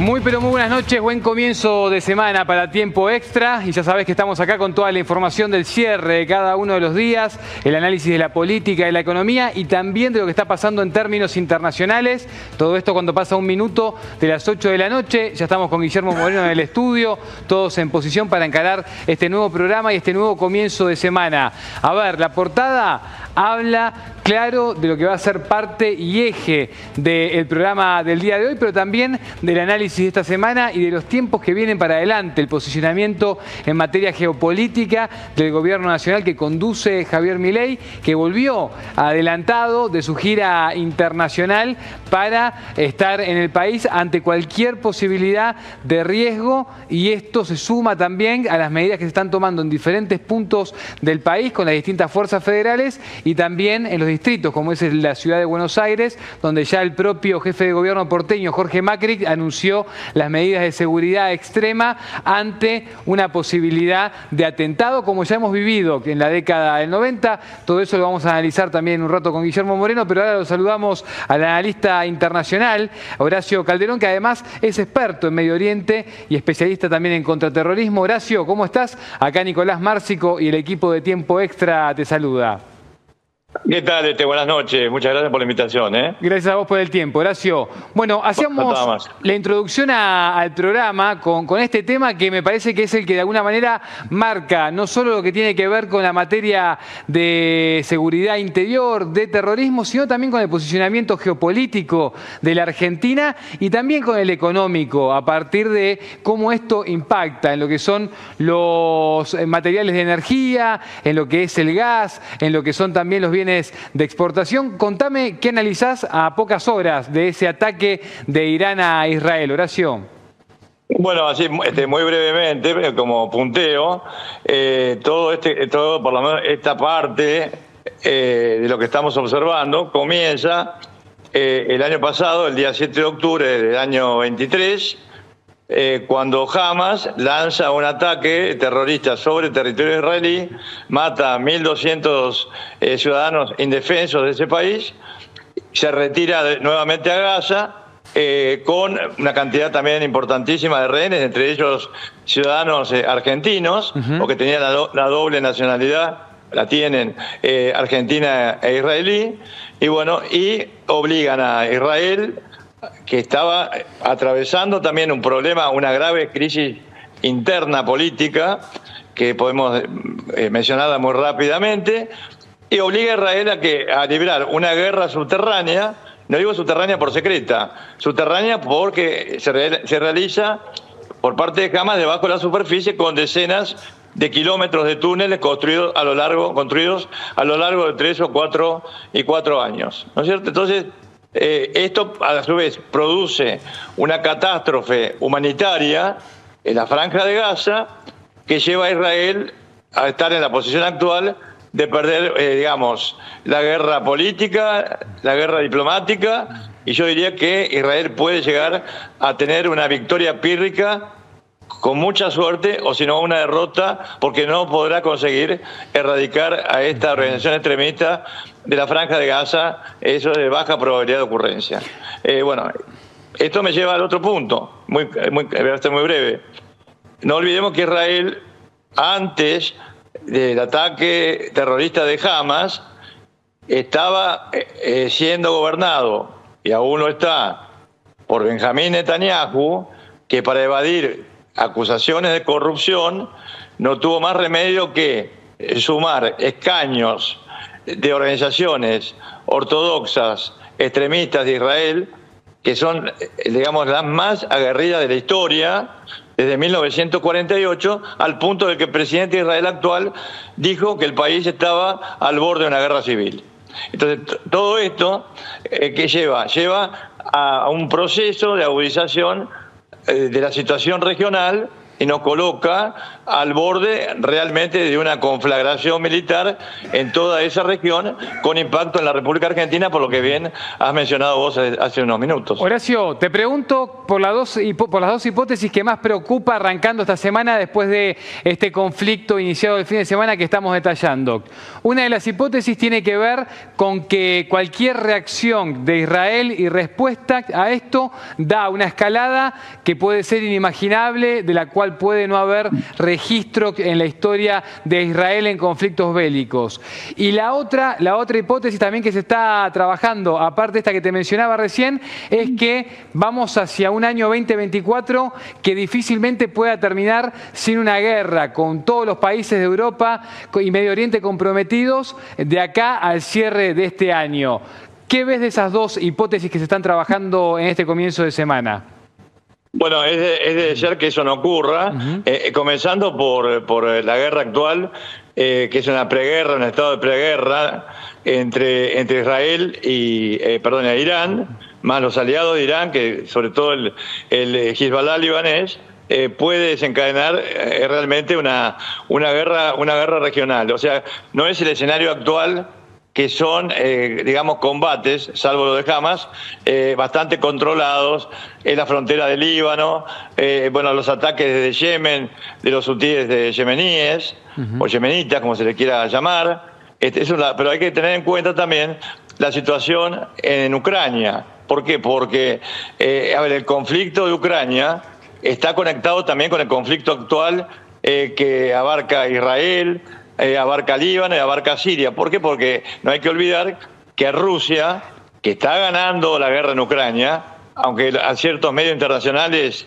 Muy pero muy buenas noches, buen comienzo de semana para Tiempo Extra y ya sabés que estamos acá con toda la información del cierre de cada uno de los días, el análisis de la política, de la economía y también de lo que está pasando en términos internacionales. Todo esto cuando pasa un minuto de las 8 de la noche, ya estamos con Guillermo Moreno en el estudio, todos en posición para encarar este nuevo programa y este nuevo comienzo de semana. A ver, la portada habla claro de lo que va a ser parte y eje del programa del día de hoy, pero también del análisis de esta semana y de los tiempos que vienen para adelante, el posicionamiento en materia geopolítica del gobierno nacional que conduce Javier Milei, que volvió adelantado de su gira internacional para estar en el país ante cualquier posibilidad de riesgo, y esto se suma también a las medidas que se están tomando en diferentes puntos del país con las distintas fuerzas federales y también en los distritos, como es la ciudad de Buenos Aires, donde ya el propio jefe de gobierno porteño, Jorge Macri, anunció las medidas de seguridad extrema ante una posibilidad de atentado, como ya hemos vivido en la década del 90. Todo eso lo vamos a analizar también en un rato con Guillermo Moreno, pero ahora lo saludamos al analista internacional, Horacio Calderón, que además es experto en Medio Oriente y especialista también en contraterrorismo. Horacio, ¿cómo estás? Acá Nicolás Márcico y el equipo de Tiempo Extra te saluda. ¿Qué tal? Buenas noches, muchas gracias por la invitación. Gracias a vos por el tiempo, Horacio. Bueno, hacíamos la introducción al programa con este tema que me parece que es el que de alguna manera marca no solo lo que tiene que ver con la materia de seguridad interior, de terrorismo, sino también con el posicionamiento geopolítico de la Argentina y también con el económico, a partir de cómo esto impacta en lo que son los materiales de energía, en lo que es el gas, en lo que son también los bienes de exportación. Contame qué analizás a pocas horas de ese ataque de Irán a Israel, Horacio. Bueno, así muy brevemente, como punteo, todo por lo menos esta parte de lo que estamos observando comienza el año pasado, el día 7 de octubre del año 23, cuando Hamas lanza un ataque terrorista sobre el territorio israelí, mata a 1.200 ciudadanos indefensos de ese país, se retira nuevamente a Gaza con una cantidad también importantísima de rehenes, entre ellos ciudadanos argentinos, o que tenían la doble nacionalidad, la tienen argentina e israelí, y bueno, y obligan a Israel, que estaba atravesando también un problema, una grave crisis interna política, que podemos mencionarla muy rápidamente, y obliga a Israel a librar una guerra subterránea. No digo subterránea por secreta, subterránea porque se realiza por parte de Hamas debajo de la superficie, con decenas de kilómetros de túneles construidos a lo largo de 3 o 4 años, ¿no es cierto? Entonces, esto a su vez produce una catástrofe humanitaria en la Franja de Gaza que lleva a Israel a estar en la posición actual de perder, digamos, la guerra política, la guerra diplomática, y yo diría que Israel puede llegar a tener una victoria pírrica con mucha suerte, o si no una derrota, porque no podrá conseguir erradicar a esta organización extremista de la Franja de Gaza. Eso es de baja probabilidad de ocurrencia. Bueno, esto me lleva al otro punto, voy a ser muy breve. No olvidemos que Israel, antes del ataque terrorista de Hamas, estaba siendo gobernado, y aún lo está, por Benjamín Netanyahu, que para evadir acusaciones de corrupción no tuvo más remedio que sumar escaños de organizaciones ortodoxas extremistas de Israel, que son, digamos, las más aguerridas de la historia desde 1948, al punto de que el presidente de Israel actual dijo que el país estaba al borde de una guerra civil. Entonces, todo esto ¿qué lleva? Lleva a un proceso de agudización de la situación regional, y nos coloca al borde realmente de una conflagración militar en toda esa región, con impacto en la República Argentina, por lo que bien has mencionado vos hace unos minutos. Horacio, te pregunto por las dos hipótesis que más preocupa arrancando esta semana después de este conflicto iniciado el fin de semana que estamos detallando. Una de las hipótesis tiene que ver con que cualquier reacción de Israel y respuesta a esto da una escalada que puede ser inimaginable, de la cual puede no haber registro en la historia de Israel en conflictos bélicos. Y la otra hipótesis también que se está trabajando, aparte de esta que te mencionaba recién, es que vamos hacia un año 2024 que difícilmente pueda terminar sin una guerra, con todos los países de Europa y Medio Oriente comprometidos de acá al cierre de este año. ¿Qué ves de esas dos hipótesis que se están trabajando en este comienzo de semana? Bueno, es de desear que eso no ocurra, comenzando por la guerra actual, que es una preguerra, un estado de preguerra entre Israel y Irán, más los aliados de Irán, que sobre todo el Hezbollah libanés, puede desencadenar realmente una guerra regional. O sea, no es el escenario actual, que son, digamos, combates, salvo lo de Hamas, bastante controlados en la frontera del Líbano, los ataques desde Yemen, de los hutíes de yemeníes, o yemenitas, como se les quiera llamar. Pero hay que tener en cuenta también la situación en Ucrania. ¿Por qué? Porque el conflicto de Ucrania está conectado también con el conflicto actual que abarca Israel, abarca Líbano y abarca Siria. ¿Por qué? Porque no hay que olvidar que Rusia, que está ganando la guerra en Ucrania, aunque a ciertos medios internacionales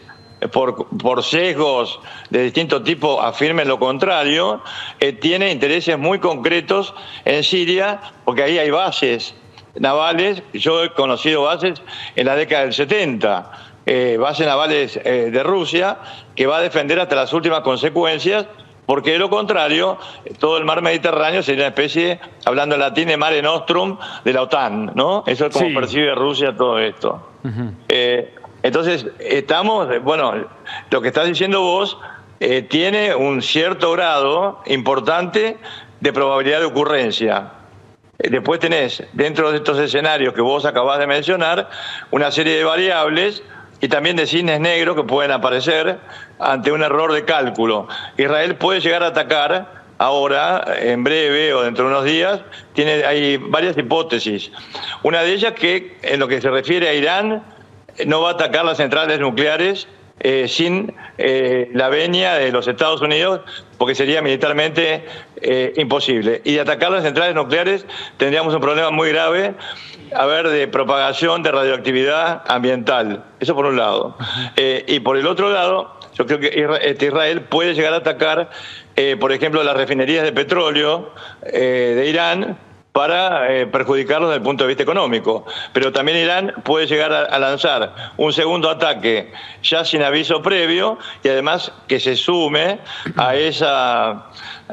por sesgos de distinto tipo afirmen lo contrario, tiene intereses muy concretos en Siria, porque ahí hay bases navales. Yo he conocido bases en la década del 70, bases navales de Rusia, que va a defender hasta las últimas consecuencias, porque de lo contrario, todo el mar Mediterráneo sería una especie, hablando en latín, de mare nostrum de la OTAN, ¿no? Eso es como percibe Rusia todo esto. Entonces, lo que estás diciendo vos tiene un cierto grado importante de probabilidad de ocurrencia. Después tenés, dentro de estos escenarios que vos acabás de mencionar, una serie de variables y también de cisnes negros que pueden aparecer ante un error de cálculo. Israel puede llegar a atacar ahora, en breve o dentro de unos días. Hay varias hipótesis. Una de ellas que, en lo que se refiere a Irán, no va a atacar las centrales nucleares sin la venia de los Estados Unidos, porque sería militarmente imposible. Y de atacar las centrales nucleares tendríamos un problema muy grave, de propagación de radioactividad ambiental. Eso por un lado. Y por el otro lado, yo creo que Israel puede llegar a atacar, por ejemplo, las refinerías de petróleo de Irán, para perjudicarlos desde el punto de vista económico. Pero también Irán puede llegar a lanzar un segundo ataque ya sin aviso previo, y además que se sume a esa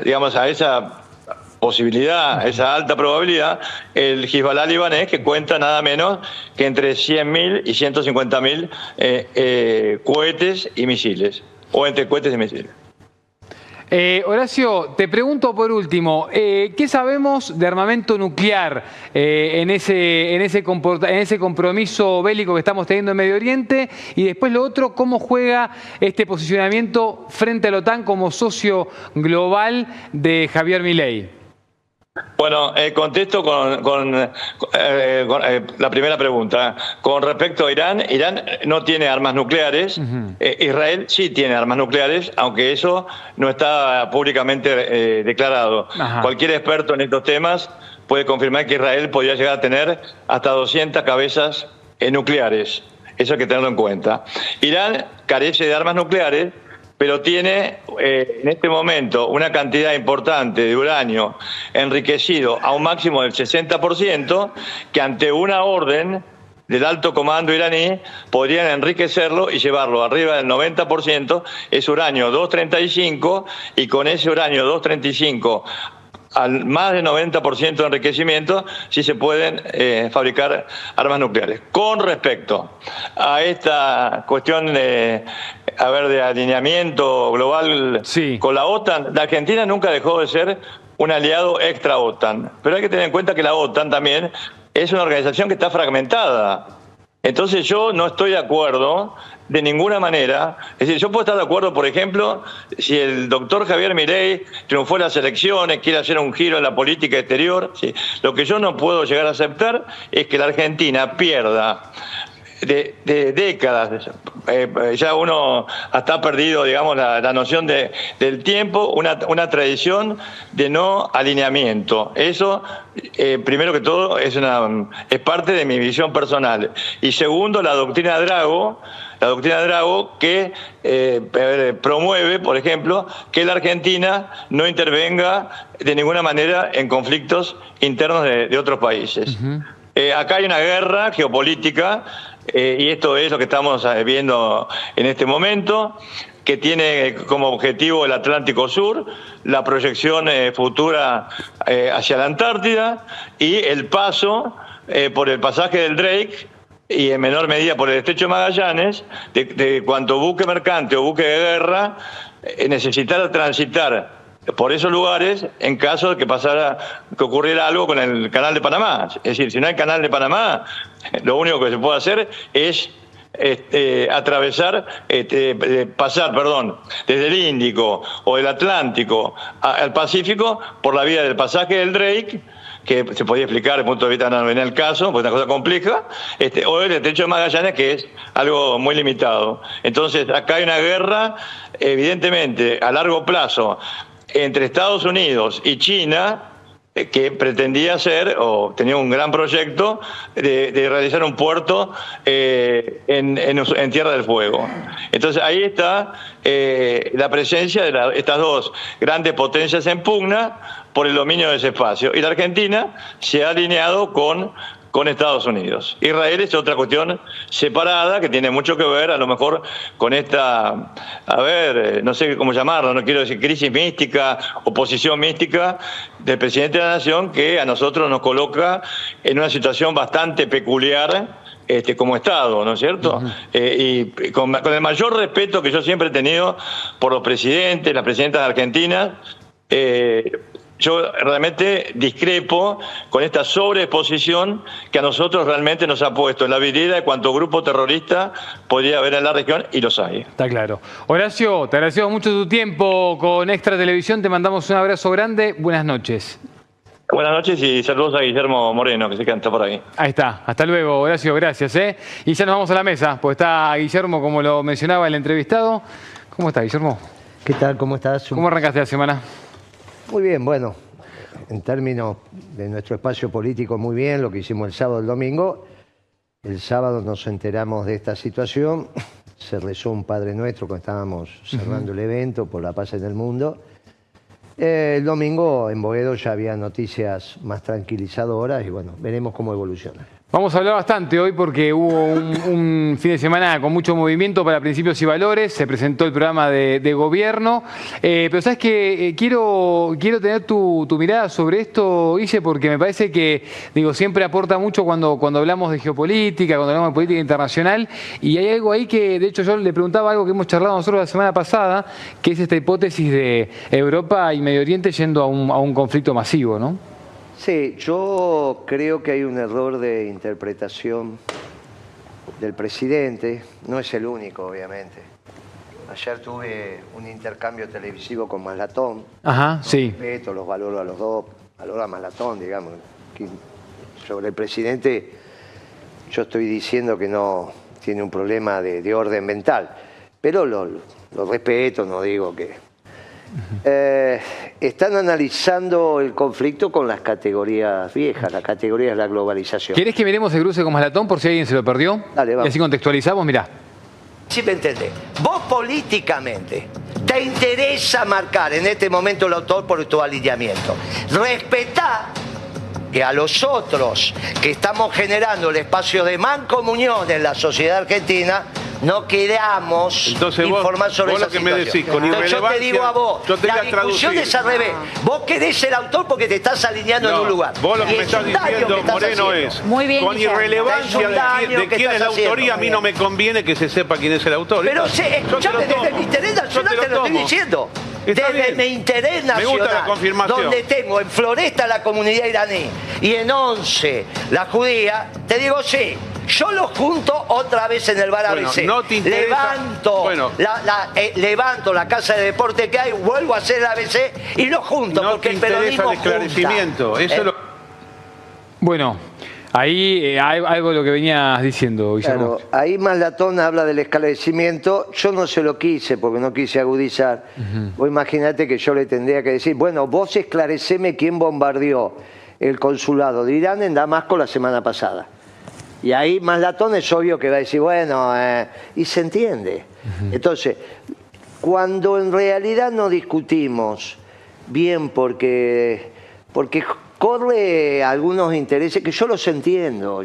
posibilidad, a esa alta probabilidad, el Hezbollah libanés, que cuenta nada menos que entre 100.000 y 150.000 cohetes y misiles, o entre cohetes y misiles. Horacio, te pregunto por último, ¿qué sabemos de armamento nuclear en ese compromiso bélico que estamos teniendo en Medio Oriente? Y después lo otro, ¿cómo juega este posicionamiento frente a la OTAN como socio global de Javier Milei? Bueno, contesto con la primera pregunta. Con respecto a Irán, Irán no tiene armas nucleares. Israel sí tiene armas nucleares, aunque eso no está públicamente declarado. Cualquier experto en estos temas puede confirmar que Israel podría llegar a tener hasta 200 cabezas nucleares. Eso hay que tenerlo en cuenta. Irán carece de armas nucleares, pero tiene en este momento una cantidad importante de uranio enriquecido a un máximo del 60%, que ante una orden del alto comando iraní podrían enriquecerlo y llevarlo arriba del 90%, es uranio 235, y con ese uranio 235 al más del 90% de enriquecimiento si se pueden fabricar armas nucleares. Con respecto a esta cuestión de alineamiento global con la OTAN, la Argentina nunca dejó de ser un aliado extra OTAN, pero hay que tener en cuenta que la OTAN también es una organización que está fragmentada. Entonces yo no estoy de acuerdo de ninguna manera. Es decir, yo puedo estar de acuerdo, por ejemplo, si el doctor Javier Milei triunfó en las elecciones, quiere hacer un giro en la política exterior. ¿Sí? Lo que yo no puedo llegar a aceptar es que la Argentina pierda de décadas, ya uno hasta ha perdido, digamos, la noción del tiempo, una tradición de no alineamiento. Eso, primero que todo, es parte de mi visión personal. Y segundo, la doctrina Drago que promueve, por ejemplo, que la Argentina no intervenga de ninguna manera en conflictos internos de otros países. Acá hay una guerra geopolítica, y esto es lo que estamos viendo en este momento, que tiene como objetivo el Atlántico Sur, la proyección futura hacia la Antártida y el paso por el pasaje del Drake y en menor medida por el Estrecho de Magallanes, de cuanto buque mercante o buque de guerra necesitara transitar por esos lugares en caso de que ocurriera algo con el Canal de Panamá. Es decir, si no hay Canal de Panamá, lo único que se puede hacer es pasar desde el Índico o el Atlántico al Pacífico por la vía del pasaje del Drake, que se podía explicar desde el punto de vista no venía el caso, porque es una cosa compleja, o el Estrecho de Magallanes, que es algo muy limitado. Entonces, acá hay una guerra, evidentemente, a largo plazo, entre Estados Unidos y China, que pretendía hacer, o tenía un gran proyecto, de realizar un puerto en Tierra del Fuego. Entonces ahí está la presencia de estas dos grandes potencias en pugna por el dominio de ese espacio. Y la Argentina se ha alineado con Estados Unidos. Israel es otra cuestión separada que tiene mucho que ver, a lo mejor, con esta, no sé cómo llamarlo, no quiero decir crisis mística, oposición mística del presidente de la Nación, que a nosotros nos coloca en una situación bastante peculiar como Estado, ¿no es cierto? Y con el mayor respeto que yo siempre he tenido por los presidentes, las presidentas argentinas, yo realmente discrepo con esta sobreexposición que a nosotros realmente nos ha puesto en la vidriera de cuánto grupo terrorista podría haber en la región, y los hay. Está claro. Horacio, te agradecemos mucho tu tiempo con Extra Televisión, te mandamos un abrazo grande, buenas noches. Buenas noches y saludos a Guillermo Moreno, que se canta por ahí. Ahí está, hasta luego, Horacio, gracias. Y ya nos vamos a la mesa, pues está Guillermo, como lo mencionaba el entrevistado. ¿Cómo está, Guillermo? ¿Qué tal? ¿Cómo estás? ¿Cómo arrancaste la semana? Muy bien, bueno, en términos de nuestro espacio político, muy bien, lo que hicimos el sábado y el domingo. El sábado nos enteramos de esta situación, se rezó un Padre Nuestro cuando estábamos cerrando el evento por la paz en el mundo. El domingo en Boedo ya había noticias más tranquilizadoras y bueno, veremos cómo evoluciona. Vamos a hablar bastante hoy porque hubo un fin de semana con mucho movimiento para Principios y Valores, se presentó el programa de gobierno, pero sabes que quiero tener tu mirada sobre esto, Guille, porque me parece que siempre aporta mucho cuando hablamos de geopolítica, cuando hablamos de política internacional, y hay algo ahí que, de hecho, yo le preguntaba algo que hemos charlado nosotros la semana pasada, que es esta hipótesis de Europa y Medio Oriente yendo a un conflicto masivo, ¿no? Sí, yo creo que hay un error de interpretación del presidente, no es el único, obviamente. Ayer tuve un intercambio televisivo con Maslatón. Ajá, sí. Respeto, los valoro a los dos, valoro a Maslatón, digamos. Sobre el presidente, yo estoy diciendo que no tiene un problema de orden mental, pero lo respeto, no digo que... están analizando el conflicto con las categorías viejas, las categorías de la globalización. ¿Querés que miremos el cruce con Maslatón por si alguien se lo perdió? Dale, vamos. Y así contextualizamos, mirá. Sí me entendés. Vos políticamente te interesa marcar en este momento el autor por tu alineamiento. Respetá que a los otros que estamos generando el espacio de mancomunión en la sociedad argentina, no queramos informar sobre esa situación. Me decís, con entonces yo te digo a vos, la discusión es al revés. Vos querés ser autor porque te estás alineando en un lugar. Vos lo que me estás diciendo, Moreno, es muy bien, con irrelevancia de quién es la autoría, a mí no me conviene que se sepa quién es el autor. Pero escuchame, desde mi interés nacional te lo estoy diciendo. Desde mi interés nacional, donde tengo en Floresta la comunidad iraní y en Once la judía, te digo sí. Yo los junto otra vez en el bar ABC. No te interesa. Levanto la casa de deporte que hay, vuelvo a hacer el ABC y lo junto, porque el peronismo el esclarecimiento. Bueno, ahí algo de lo que venías diciendo, Guillermo. Claro, ahí Maslatón habla del esclarecimiento. Yo no se lo quise porque no quise agudizar. Vos imaginate que yo le tendría que decir, bueno, vos esclareceme quién bombardeó el consulado de Irán en Damasco la semana pasada. Y ahí Maslatón es obvio que va a decir, bueno, y se entiende. Entonces, cuando en realidad no discutimos bien porque corre algunos intereses que yo los entiendo,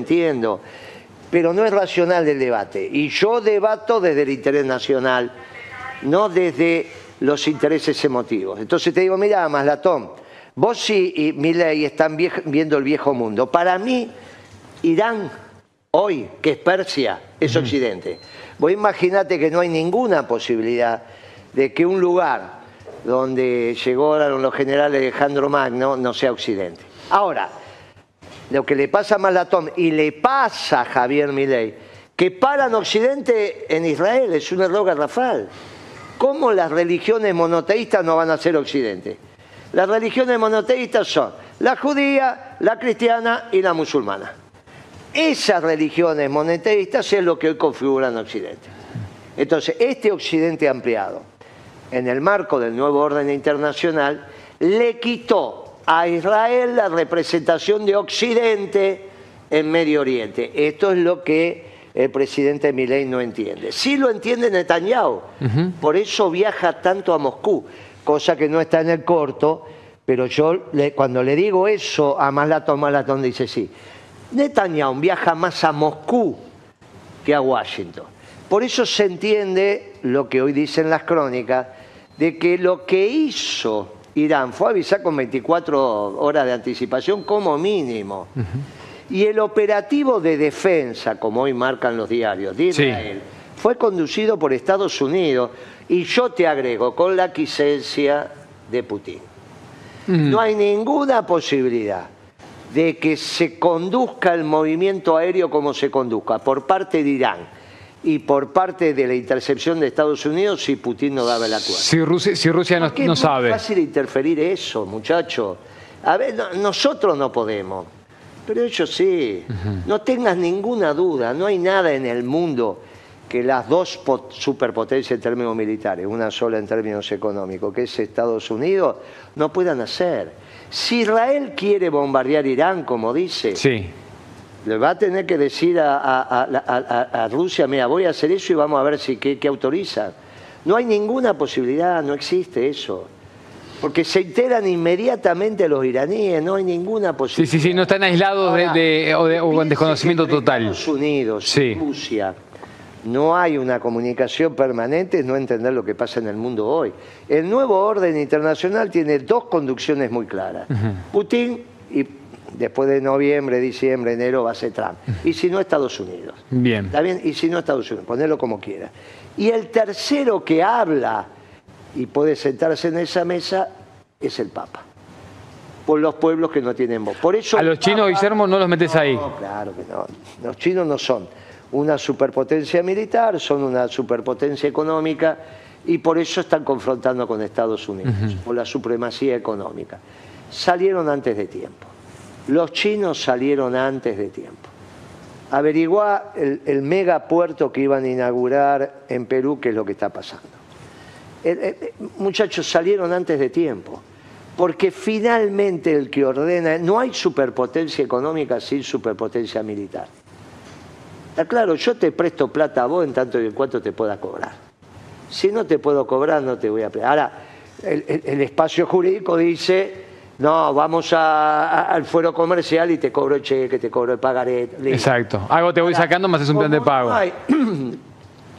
pero no es racional el debate. Y yo debato desde el interés nacional, no desde los intereses emotivos. Entonces te digo, mira, Maslatón, vos y Milei están viendo el viejo mundo. Para mí, Irán, hoy, que es Persia, es Occidente. Vos imaginate que no hay ninguna posibilidad de que un lugar donde llegaron los generales Alejandro Magno no sea Occidente. Ahora, lo que le pasa a Maslatón y le pasa a Javier Milei, que paran Occidente en Israel, es un error garrafal. ¿Cómo las religiones monoteístas no van a ser Occidente? Las religiones monoteístas son la judía, la cristiana y la musulmana. Esas religiones monoteístas es lo que hoy configuran Occidente. Entonces, este Occidente ampliado, en el marco del nuevo orden internacional, le quitó a Israel la representación de Occidente en Medio Oriente. Esto es lo que el presidente Milei no entiende. Sí lo entiende Netanyahu, por eso viaja tanto a Moscú, cosa que no está en el corto, pero yo cuando le digo eso a Maslatón dice sí. Netanyahu viaja más a Moscú que a Washington. Por eso se entiende lo que hoy dicen las crónicas, de que lo que hizo Irán fue avisar con 24 horas de anticipación como mínimo. Y el operativo de defensa, como hoy marcan los diarios, de Israel, fue conducido por Estados Unidos, y yo te agrego, con la aquiescencia de Putin. No hay ninguna posibilidad de que se conduzca el movimiento aéreo como se conduzca por parte de Irán y por parte de la intercepción de Estados Unidos si Putin no daba el acuerdo. Si Rusia no sabe. Es muy fácil interferir eso, muchachos. A ver, nosotros no podemos, pero ellos sí. No tengas ninguna duda, no hay nada en el mundo que las dos superpotencias en términos militares, una sola en términos económicos, que es Estados Unidos, no puedan hacer. Si Israel quiere bombardear Irán, como dice, le va a tener que decir a Rusia, mira, voy a hacer eso y vamos a ver si qué autorizan. No hay ninguna posibilidad, no existe eso. Porque se enteran inmediatamente los iraníes, no hay ninguna posibilidad. Sí, no están aislados o con desconocimiento total. Estados Unidos, Rusia, no hay una comunicación permanente, es no entender lo que pasa en el mundo hoy. El nuevo orden internacional tiene dos conducciones muy claras. Putin y después de noviembre, diciembre, enero va a ser Trump. Y si no, Estados Unidos. Bien. ¿Está bien? Y si no, Estados Unidos, ponelo como quiera. Y el tercero que habla y puede sentarse en esa mesa es el Papa. Por los pueblos que no tienen voz. Por eso a los chinos, Guillermo, no los metes ahí. No, claro que no. Los chinos no son una superpotencia militar, son una superpotencia económica y por eso están confrontando con Estados Unidos, por la supremacía económica. Salieron antes de tiempo. Los chinos salieron antes de tiempo. Averiguá el megapuerto que iban a inaugurar en Perú, qué es lo que está pasando. Muchachos, salieron antes de tiempo. Porque finalmente el que ordena, no hay superpotencia económica sin superpotencia militar. Está claro, yo te presto plata a vos en tanto y en cuanto te pueda cobrar. Si no te puedo cobrar, no te voy a prestar. Ahora, el espacio jurídico dice, no, vamos al fuero comercial y te cobro el cheque, te cobro el pagaré. Exacto. Algo te voy sacando, más es un plan de pago.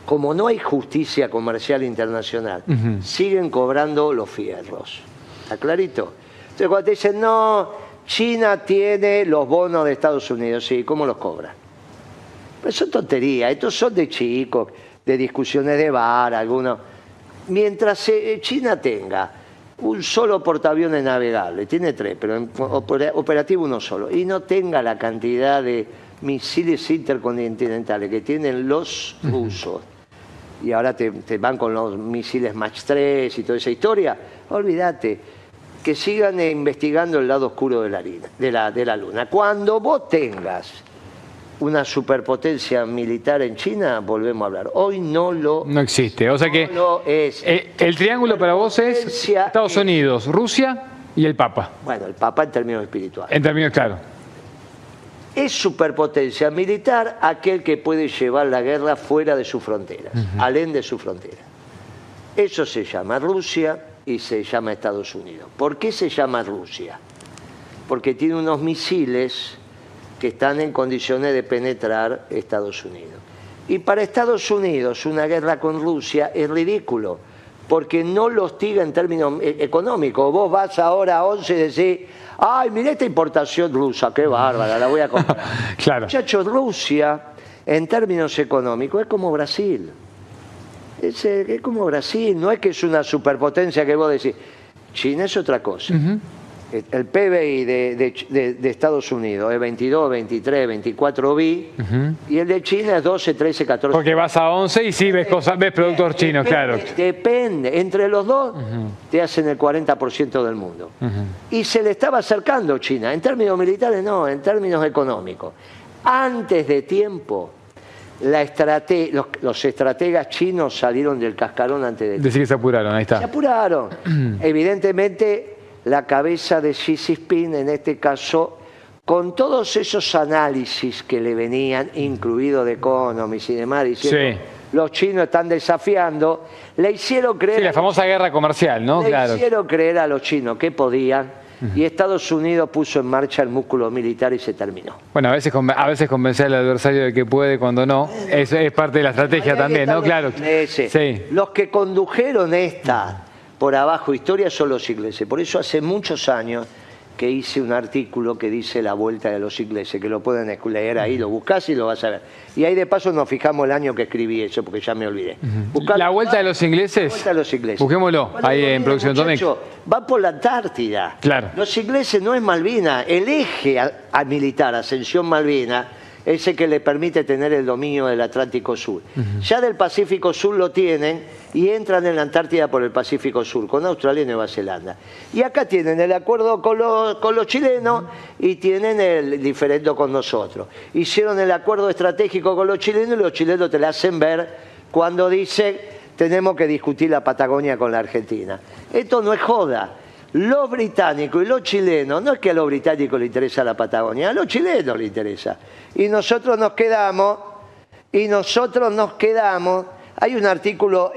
como no hay justicia comercial internacional, siguen cobrando los fierros. ¿Está clarito? Entonces cuando te dicen, no, China tiene los bonos de Estados Unidos, sí, ¿cómo los cobra? Pues son tonterías, estos son de chicos, de discusiones de bar, algunos. Mientras China tenga un solo portaaviones navegable, tiene 3, pero en operativo uno solo, y no tenga la cantidad de misiles intercontinentales que tienen los rusos, y ahora te van con los misiles Mach 3 y toda esa historia, olvídate, que sigan investigando el lado oscuro de la Luna. Cuando vos tengas una superpotencia militar en China, volvemos a hablar. Hoy no existe. O sea que el triángulo para vos es Estados Unidos, Rusia y el Papa. Bueno, el Papa en términos espirituales. En términos, claro. Es superpotencia militar aquel que puede llevar la guerra fuera de sus fronteras, alén de su frontera. Eso se llama Rusia y se llama Estados Unidos. ¿Por qué se llama Rusia? Porque tiene unos misiles que están en condiciones de penetrar Estados Unidos. Y para Estados Unidos una guerra con Rusia es ridículo, porque no lo hostiga en términos económicos. Vos vas ahora a 11 y decís, ay, mira esta importación rusa, qué bárbara, la voy a comprar. Claro. Muchachos, Rusia, en términos económicos, es como Brasil. Es como Brasil, no es que es una superpotencia que vos decís. China es otra cosa. El PBI de Estados Unidos es 22, 23, 24 bi, y el de China es 12, 13, 14. Porque vas a 11 y sí ves productos chinos, claro. Depende, entre los dos te hacen el 40% del mundo. Y se le estaba acercando China, en términos militares no, en términos económicos. Antes de tiempo, los estrategas chinos salieron del cascarón antes de tiempo. Decir que se apuraron, ahí está. Se apuraron. Evidentemente, la cabeza de Xi Jinping, en este caso, con todos esos análisis que le venían, incluido de Economist y demás, diciendo, los chinos están desafiando, le hicieron creer... Sí, la famosa guerra comercial, ¿no? Le hicieron creer a los chinos que podían, y Estados Unidos puso en marcha el músculo militar y se terminó. Bueno, a veces convencer al adversario de que puede cuando no, es parte de la estrategia también, ¿no? Claro. Sí. Los que condujeron esta por abajo historia son los ingleses. Por eso hace muchos años que hice un artículo que dice la vuelta de los ingleses, que lo pueden leer ahí, lo buscás y lo vas a ver. Y ahí de paso nos fijamos el año que escribí eso, porque ya me olvidé. ¿La vuelta de los ingleses? La vuelta de los ingleses. Busquémoslo, ahí en Producción Domecq. Va por la Antártida. Claro. Los ingleses no es Malvina, el eje militar, Ascensión-Malvina, ese que le permite tener el dominio del Atlántico Sur. Ya del Pacífico Sur lo tienen y entran en la Antártida por el Pacífico Sur, con Australia y Nueva Zelanda. Y acá tienen el acuerdo con los chilenos y tienen el diferendo con nosotros. Hicieron el acuerdo estratégico con los chilenos y los chilenos te la hacen ver cuando dicen tenemos que discutir la Patagonia con la Argentina. Esto no es joda. Los británicos y los chilenos, no es que a los británicos les interesa la Patagonia, a los chilenos les interesa. Y nosotros nos quedamos, hay un artículo,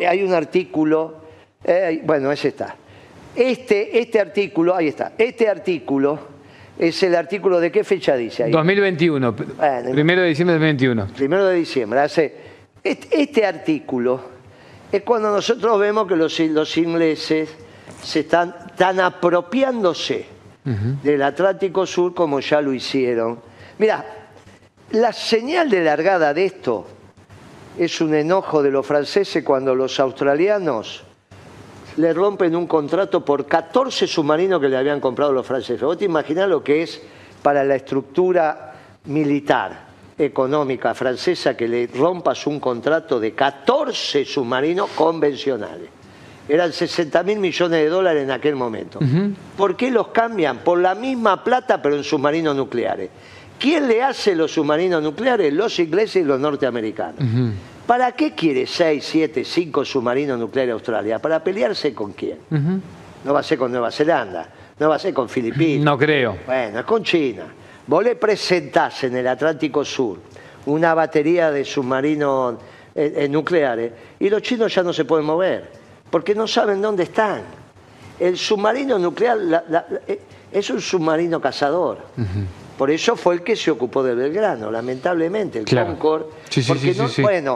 bueno, ese está. Este artículo, ahí está, este artículo es el artículo de qué fecha dice ahí. 2021, bueno, 1 de diciembre de 2021. 1 de diciembre, este artículo es cuando nosotros vemos que los ingleses se están apropiándose del Atlántico Sur como ya lo hicieron. Mirá, la señal de largada de esto es un enojo de los franceses cuando los australianos le rompen un contrato por 14 submarinos que le habían comprado los franceses. ¿Vos te imaginás lo que es para la estructura militar, económica francesa, que le rompas un contrato de 14 submarinos convencionales? Eran 60.000 millones de dólares en aquel momento. ¿Por qué los cambian? Por la misma plata, pero en submarinos nucleares. ¿Quién le hace los submarinos nucleares? Los ingleses y los norteamericanos. ¿Para qué quiere 6, 7, 5 submarinos nucleares Australia? ¿Para pelearse con quién? No va a ser con Nueva Zelanda, no va a ser con Filipinas. No creo. Bueno, es con China. Vos le presentás en el Atlántico Sur una batería de submarinos nucleares y los chinos ya no se pueden mover, porque no saben dónde están. El submarino nuclear es un submarino cazador. Por eso fue el que se ocupó de Belgrano, lamentablemente, el Concorde. Bueno,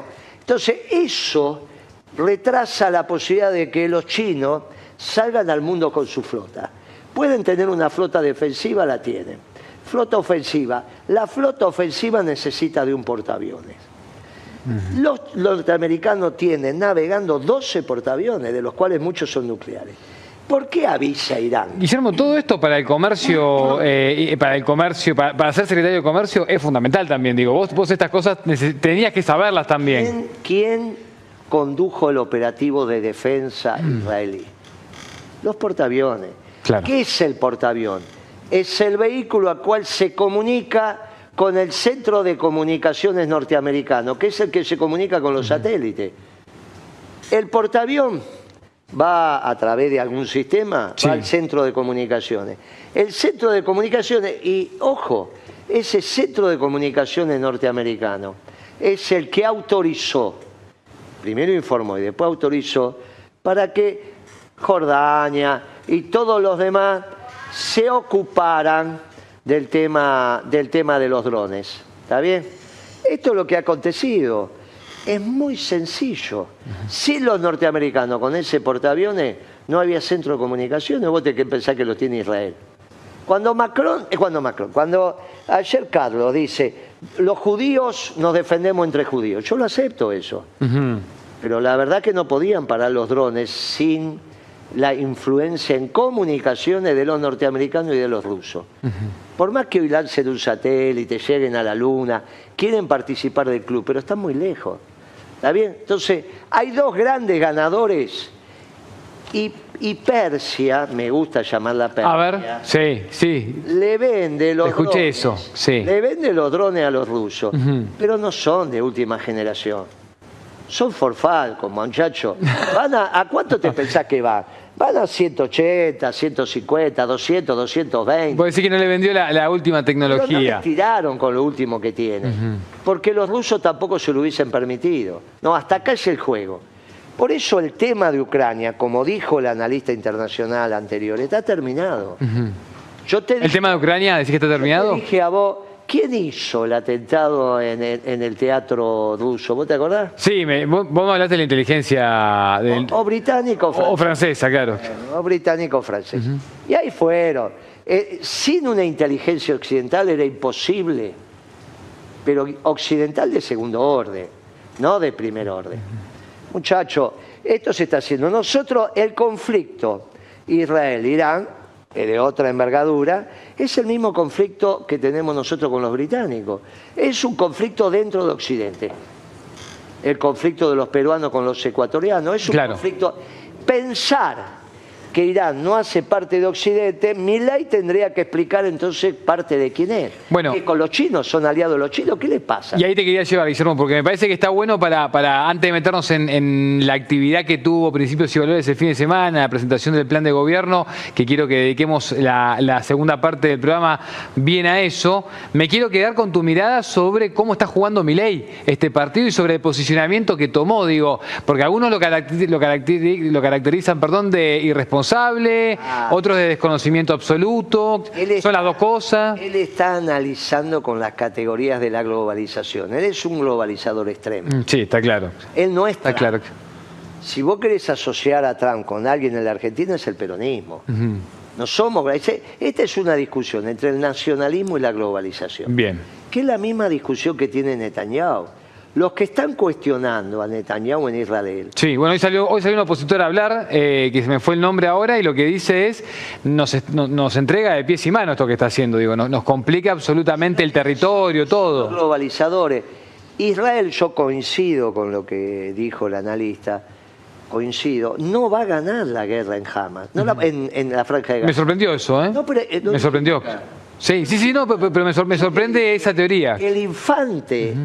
Entonces, eso retrasa la posibilidad de que los chinos salgan al mundo con su flota. Pueden tener una flota defensiva, la tienen. Flota ofensiva. La flota ofensiva necesita de un portaaviones. Los norteamericanos tienen navegando 12 portaaviones, de los cuales muchos son nucleares. ¿Por qué avisa Irán? Guillermo, todo esto para el comercio, para ser secretario de Comercio es fundamental también. Digo, vos estas cosas tenías que saberlas también. ¿Quién condujo el operativo de defensa israelí? Los portaaviones. Claro. ¿Qué es el portaavión? Es el vehículo al cual se comunica con el centro de comunicaciones norteamericano, que es el que se comunica con los satélites. El portaavión va a través de algún sistema, va al centro de comunicaciones. El centro de comunicaciones, y ojo, ese centro de comunicaciones norteamericano es el que autorizó, primero informó y después autorizó, para que Jordania y todos los demás se ocuparan del tema de los drones. ¿Está bien? Esto es lo que ha acontecido. Es muy sencillo. Sin los norteamericanos con ese portaaviones no había centro de comunicaciones. Vos tenés que pensar que lo tiene Israel. Cuando ayer Carlos dice, los judíos nos defendemos entre judíos. Yo lo acepto eso. Pero la verdad que no podían parar los drones sin la influencia en comunicaciones de los norteamericanos y de los rusos. Por más que hoy lancen un satélite, lleguen a la luna, quieren participar del club, pero están muy lejos. ¿Está bien? Entonces, hay dos grandes ganadores y Persia, me gusta llamarla Persia. A ver, sí. Le vende los Escuché drones. eso, sí. Le vende los drones a los rusos, pero no son de última generación. Son Falcon, muchachos. ¿A cuánto te pensás que van? Van a 180, 150, 200, 220. Puede decir que no le vendió la última tecnología. Pero no les tiraron con lo último que tienen. Porque los rusos tampoco se lo hubiesen permitido. No, hasta acá es el juego. Por eso el tema de Ucrania, como dijo el analista internacional anterior, está terminado. ¿El tema de Ucrania decís que está terminado? Yo te dije a vos, ¿quién hizo el atentado en el teatro ruso? ¿Vos te acordás? Sí, vos me hablaste de la inteligencia... O británica o francesa. O francesa, claro. O británica o francesa. Y ahí fueron. Sin una inteligencia occidental era imposible. Pero occidental de segundo orden, no de primer orden. Muchachos, esto se está haciendo. Nosotros, el conflicto Israel-Irán, de otra envergadura, es el mismo conflicto que tenemos nosotros con los británicos. Es un conflicto dentro de Occidente. El conflicto de los peruanos con los ecuatorianos. Es un conflicto... Pensar que Irán no hace parte de Occidente, Milei tendría que explicar entonces parte de quién es. Bueno, que con los chinos, son aliados de los chinos, ¿qué les pasa? Y ahí te quería llevar, Guillermo, porque me parece que está bueno para antes de meternos en la actividad que tuvo Principios y Valores el fin de semana, la presentación del plan de gobierno, que quiero que dediquemos la segunda parte del programa bien a eso, me quiero quedar con tu mirada sobre cómo está jugando Milei este partido y sobre el posicionamiento que tomó, digo, porque algunos lo caracterizan, de irresponsable, otros de desconocimiento absoluto, son las dos cosas. Él está analizando con las categorías de la globalización. Él es un globalizador extremo. Sí, está claro. Él no es Trump. Está claro. Si vos querés asociar a Trump con alguien en la Argentina, es el peronismo. No somos... Esta es una discusión entre el nacionalismo y la globalización. Bien. Que es la misma discusión que tiene Netanyahu. Los que están cuestionando a Netanyahu en Israel. Sí, bueno, hoy salió un opositor a hablar, que se me fue el nombre ahora, y lo que dice es, nos entrega de pies y manos esto que está haciendo, digo, nos complica absolutamente el territorio, todo. Los globalizadores. Israel, yo coincido con lo que dijo el analista, no va a ganar la guerra en Hamas, en la Franja de Gaza. Me sorprendió eso, ¿eh? Me sorprendió. Sí, no, pero me sorprende esa teoría. El infante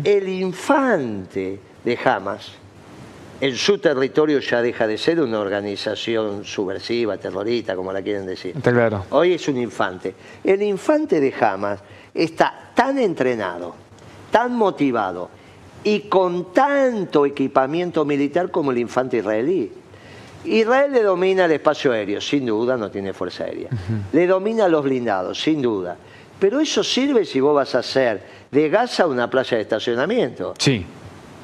de Hamas, en su territorio ya deja de ser una organización subversiva, terrorista, como la quieren decir. Está claro. Hoy es un infante. El infante de Hamas está tan entrenado, tan motivado y con tanto equipamiento militar como el infante israelí. Israel le domina el espacio aéreo, sin duda, no tiene fuerza aérea. Le domina los blindados, sin duda. Pero eso sirve si vos vas a hacer de Gaza una playa de estacionamiento. Sí.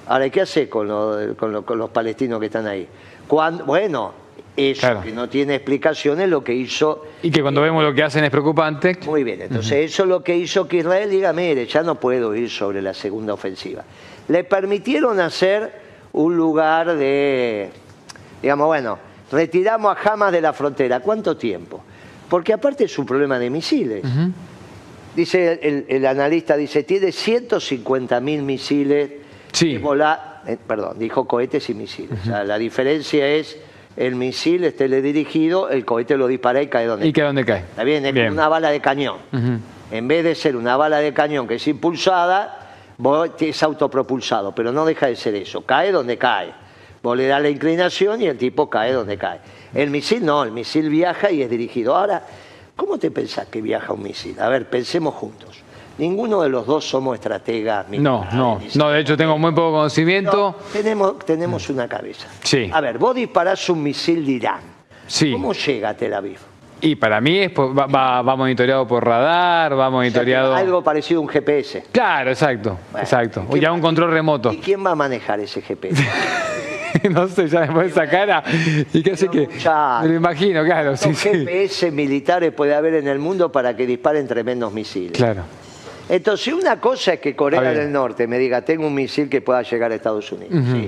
Ahora, ¿qué hace con los palestinos que están ahí? Bueno, eso claro, que no tiene explicación es lo que hizo... Y que cuando vemos lo que hacen es preocupante. Muy bien, entonces eso es lo que hizo que Israel diga, mire, ya no puedo ir sobre la segunda ofensiva. Le permitieron hacer un lugar de, digamos, bueno, retiramos a Hamas de la frontera. ¿Cuánto tiempo? Porque aparte es un problema de misiles. Dice el analista, dice, tiene 150.000 misiles. Sí. Perdón, dijo cohetes y misiles. O sea, la diferencia es el misil es teledirigido, el cohete lo dispara y cae donde cae. ¿Y cae donde cae? Está bien, es como una bala de cañón. En vez de ser una bala de cañón que es impulsada, es autopropulsado, pero no deja de ser eso. Cae donde cae. Vos le das la inclinación y el tipo cae donde cae. El misil no, el misil viaja y es dirigido. Ahora, ¿cómo te pensás que viaja un misil? A ver, pensemos juntos. Ninguno de los dos somos estrategas militares. No, de hecho tengo muy poco conocimiento. Tenemos una cabeza. Sí. A ver, vos disparás un misil de Irán. Sí. ¿Cómo llega a Tel Aviv? Y para mí va monitoreado por radar, va monitoreado... O sea, algo parecido a un GPS. Claro, exacto, Bueno, exacto. O ya un control remoto. ¿Y quién va a manejar ese GPS? No sé, ya después de esa cara, y casi que me lo imagino, claro. ¿Cuántos GPS militares puede haber en el mundo para que disparen tremendos misiles? Claro. Entonces, una cosa es que Corea del Norte me diga, tengo un misil que pueda llegar a Estados Unidos. Sí.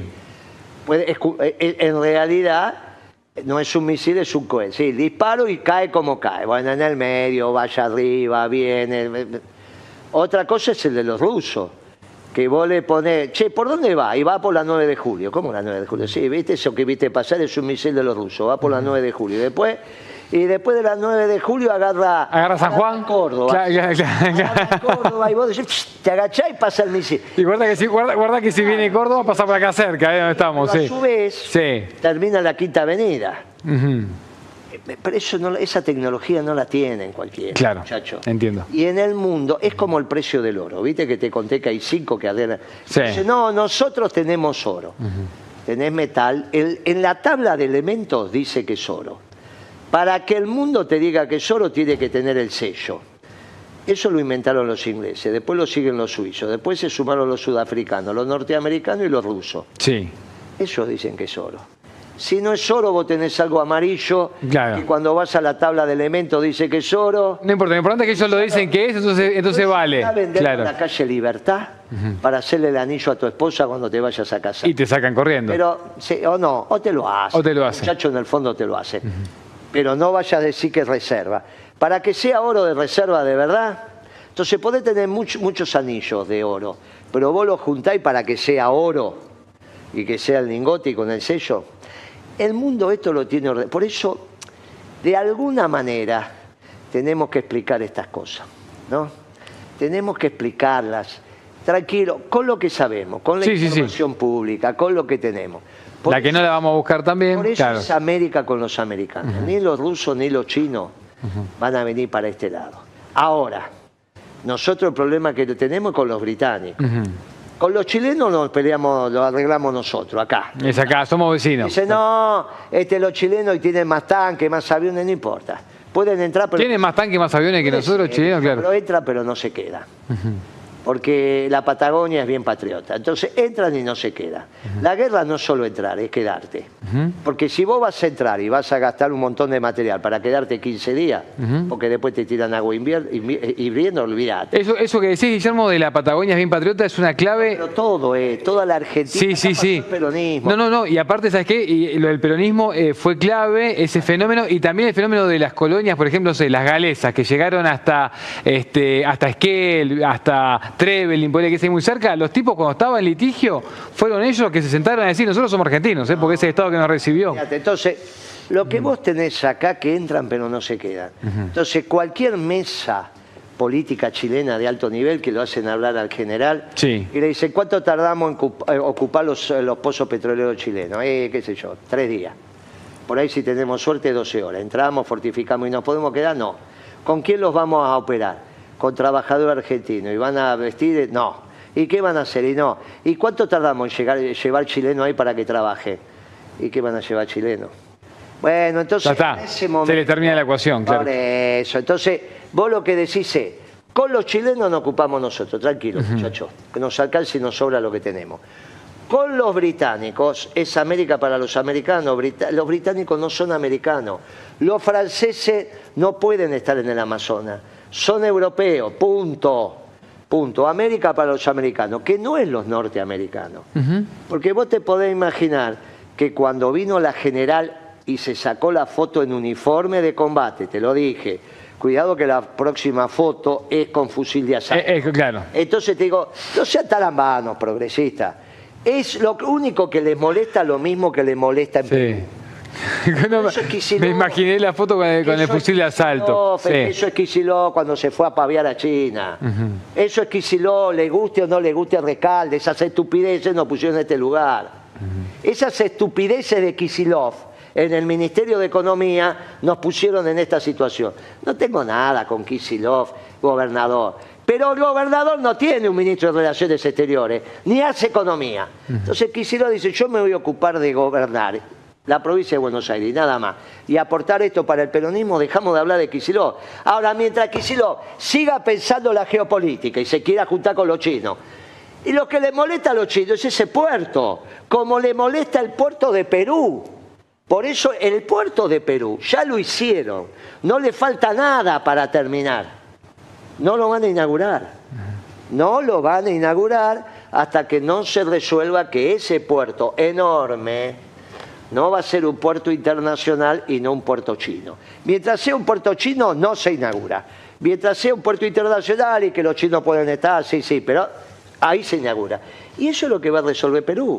En realidad, no es un misil, es un cohete. Sí, disparo y cae como cae. Bueno, en el medio, vaya arriba, viene. Otra cosa es el de los rusos. Que vos le ponés, che, ¿por dónde va? Y va por la 9 de julio. ¿Cómo la 9 de julio? Sí, ¿viste? Eso que viste pasar es un misil de los rusos. Va por la 9 de julio. Y después de la 9 de julio agarra San Juan. Córdoba. Claro. Córdoba y vos decís, te agachás y pasa el misil. Y guarda que si viene Córdoba pasa por acá cerca, donde estamos. Pero a su vez, termina la Quinta Avenida. Pero esa tecnología no la tienen cualquiera, claro, muchacho. Entiendo. Y en el mundo es como el precio del oro. ¿Viste que te conté que hay 5 que arden? Sí. Dice, no, nosotros tenemos oro. Tenés metal. En la tabla de elementos dice que es oro. Para que el mundo te diga que es oro, tiene que tener el sello. Eso lo inventaron los ingleses, después lo siguen los suizos, después se sumaron los sudafricanos, los norteamericanos y los rusos. Sí. Ellos dicen que es oro. Si no es oro, vos tenés algo amarillo, claro, y cuando vas a la tabla de elementos dice que es oro. No importa, lo importante es que ellos lo dicen que es, entonces vale. Vas a vender claro, en la calle Libertad para hacerle el anillo a tu esposa cuando te vayas a casar. Y te sacan corriendo. Pero, o no, o te lo hace. O te lo hace. El muchacho en el fondo te lo hace. Pero no vayas a decir que es reserva. Para que sea oro de reserva de verdad, entonces podés tener muchos anillos de oro, pero vos lo juntáis para que sea oro y que sea el lingote y con el sello. El mundo esto lo tiene ordenado. Por eso, de alguna manera, tenemos que explicar estas cosas, ¿no? Tenemos que explicarlas, tranquilo, con lo que sabemos, con la información pública, con lo que tenemos. La que no la vamos a buscar también. Por eso claro, es América con los americanos. Ni los rusos ni los chinos van a venir para este lado. Ahora, nosotros el problema que tenemos es con los británicos. Con los chilenos nos peleamos, lo arreglamos nosotros, acá. Es acá, somos vecinos. Dicen, no, los chilenos tienen más tanques, más aviones, no importa. Pueden entrar, pero... Tienen más tanques y más aviones que nosotros, chilenos, claro. Pero entra, pero no se queda. Porque la Patagonia es bien patriota. Entonces entran y no se queda. La guerra no es solo entrar, es quedarte. Porque si vos vas a entrar y vas a gastar un montón de material para quedarte 15 días, porque después te tiran agua hirviendo, olvídate. Eso que decís, Guillermo, de la Patagonia es bien patriota, es una clave... Pero todo, toda la Argentina sí. El peronismo. No, y aparte, ¿sabes qué? Y lo del peronismo fue clave, ese fenómeno, y también el fenómeno de las colonias, por ejemplo, las galesas, que llegaron hasta Esquel, hasta Trevelin, que es ahí muy cerca. Los tipos cuando estaba en litigio, fueron ellos que se sentaron a decir, nosotros somos argentinos, porque es el Estado que nos recibió. Fíjate, entonces, lo que vos tenés acá que entran pero no se quedan. Entonces, cualquier mesa política chilena de alto nivel que lo hacen hablar al general y le dicen, ¿cuánto tardamos en ocupar los pozos petroleros chilenos? Qué sé yo, 3 días. Por ahí si tenemos suerte 12 horas. Entramos, fortificamos y nos podemos quedar, no. ¿Con quién los vamos a operar? Con trabajadores argentinos. ¿Y van a vestir? No. ¿Y qué van a hacer? Y no. ¿Y cuánto tardamos en llevar chileno ahí para que trabaje? ¿Y qué van a llevar chileno? Bueno, entonces en ese momento, se le termina la ecuación, claro. Por eso. Entonces, vos lo que decís es, con los chilenos nos ocupamos nosotros, tranquilos, muchachos, que nos alcance y nos sobra lo que tenemos. Con los británicos es América para los americanos. Los británicos no son americanos. Los franceses no pueden estar en el Amazonas. Son europeos, punto. Punto. América para los americanos, que no es los norteamericanos. Porque vos te podés imaginar que cuando vino la general y se sacó la foto en uniforme de combate, te lo dije, cuidado que la próxima foto es con fusil de asalto. Claro. Entonces te digo, no sean talambanos, progresistas. Es lo único que les molesta, lo mismo que les molesta en Perú. Me imaginé la foto con el fusil de asalto. Eso es Kicillof cuando se fue a paviar a China. Eso es Kicillof, le guste o no le guste a Recalde. Esas estupideces nos pusieron en este lugar. Esas estupideces de Kicillof en el Ministerio de Economía nos pusieron en esta situación. No tengo nada con Kicillof, gobernador. Pero el gobernador no tiene un ministro de Relaciones Exteriores, ni hace economía. Entonces Kicillof dice, yo me voy a ocupar de gobernar la provincia de Buenos Aires y nada más. Y aportar esto para el peronismo, dejamos de hablar de Kicillof. Ahora, mientras Kicillof siga pensando la geopolítica y se quiera juntar con los chinos, y lo que le molesta a los chinos es ese puerto, como le molesta el puerto de Perú. Por eso el puerto de Perú ya lo hicieron, no le falta nada para terminar. No lo van a inaugurar. No lo van a inaugurar hasta que no se resuelva que ese puerto enorme no va a ser un puerto internacional y no un puerto chino. Mientras sea un puerto chino, no se inaugura. Mientras sea un puerto internacional y que los chinos pueden estar, sí, pero ahí se inaugura. Y eso es lo que va a resolver Perú.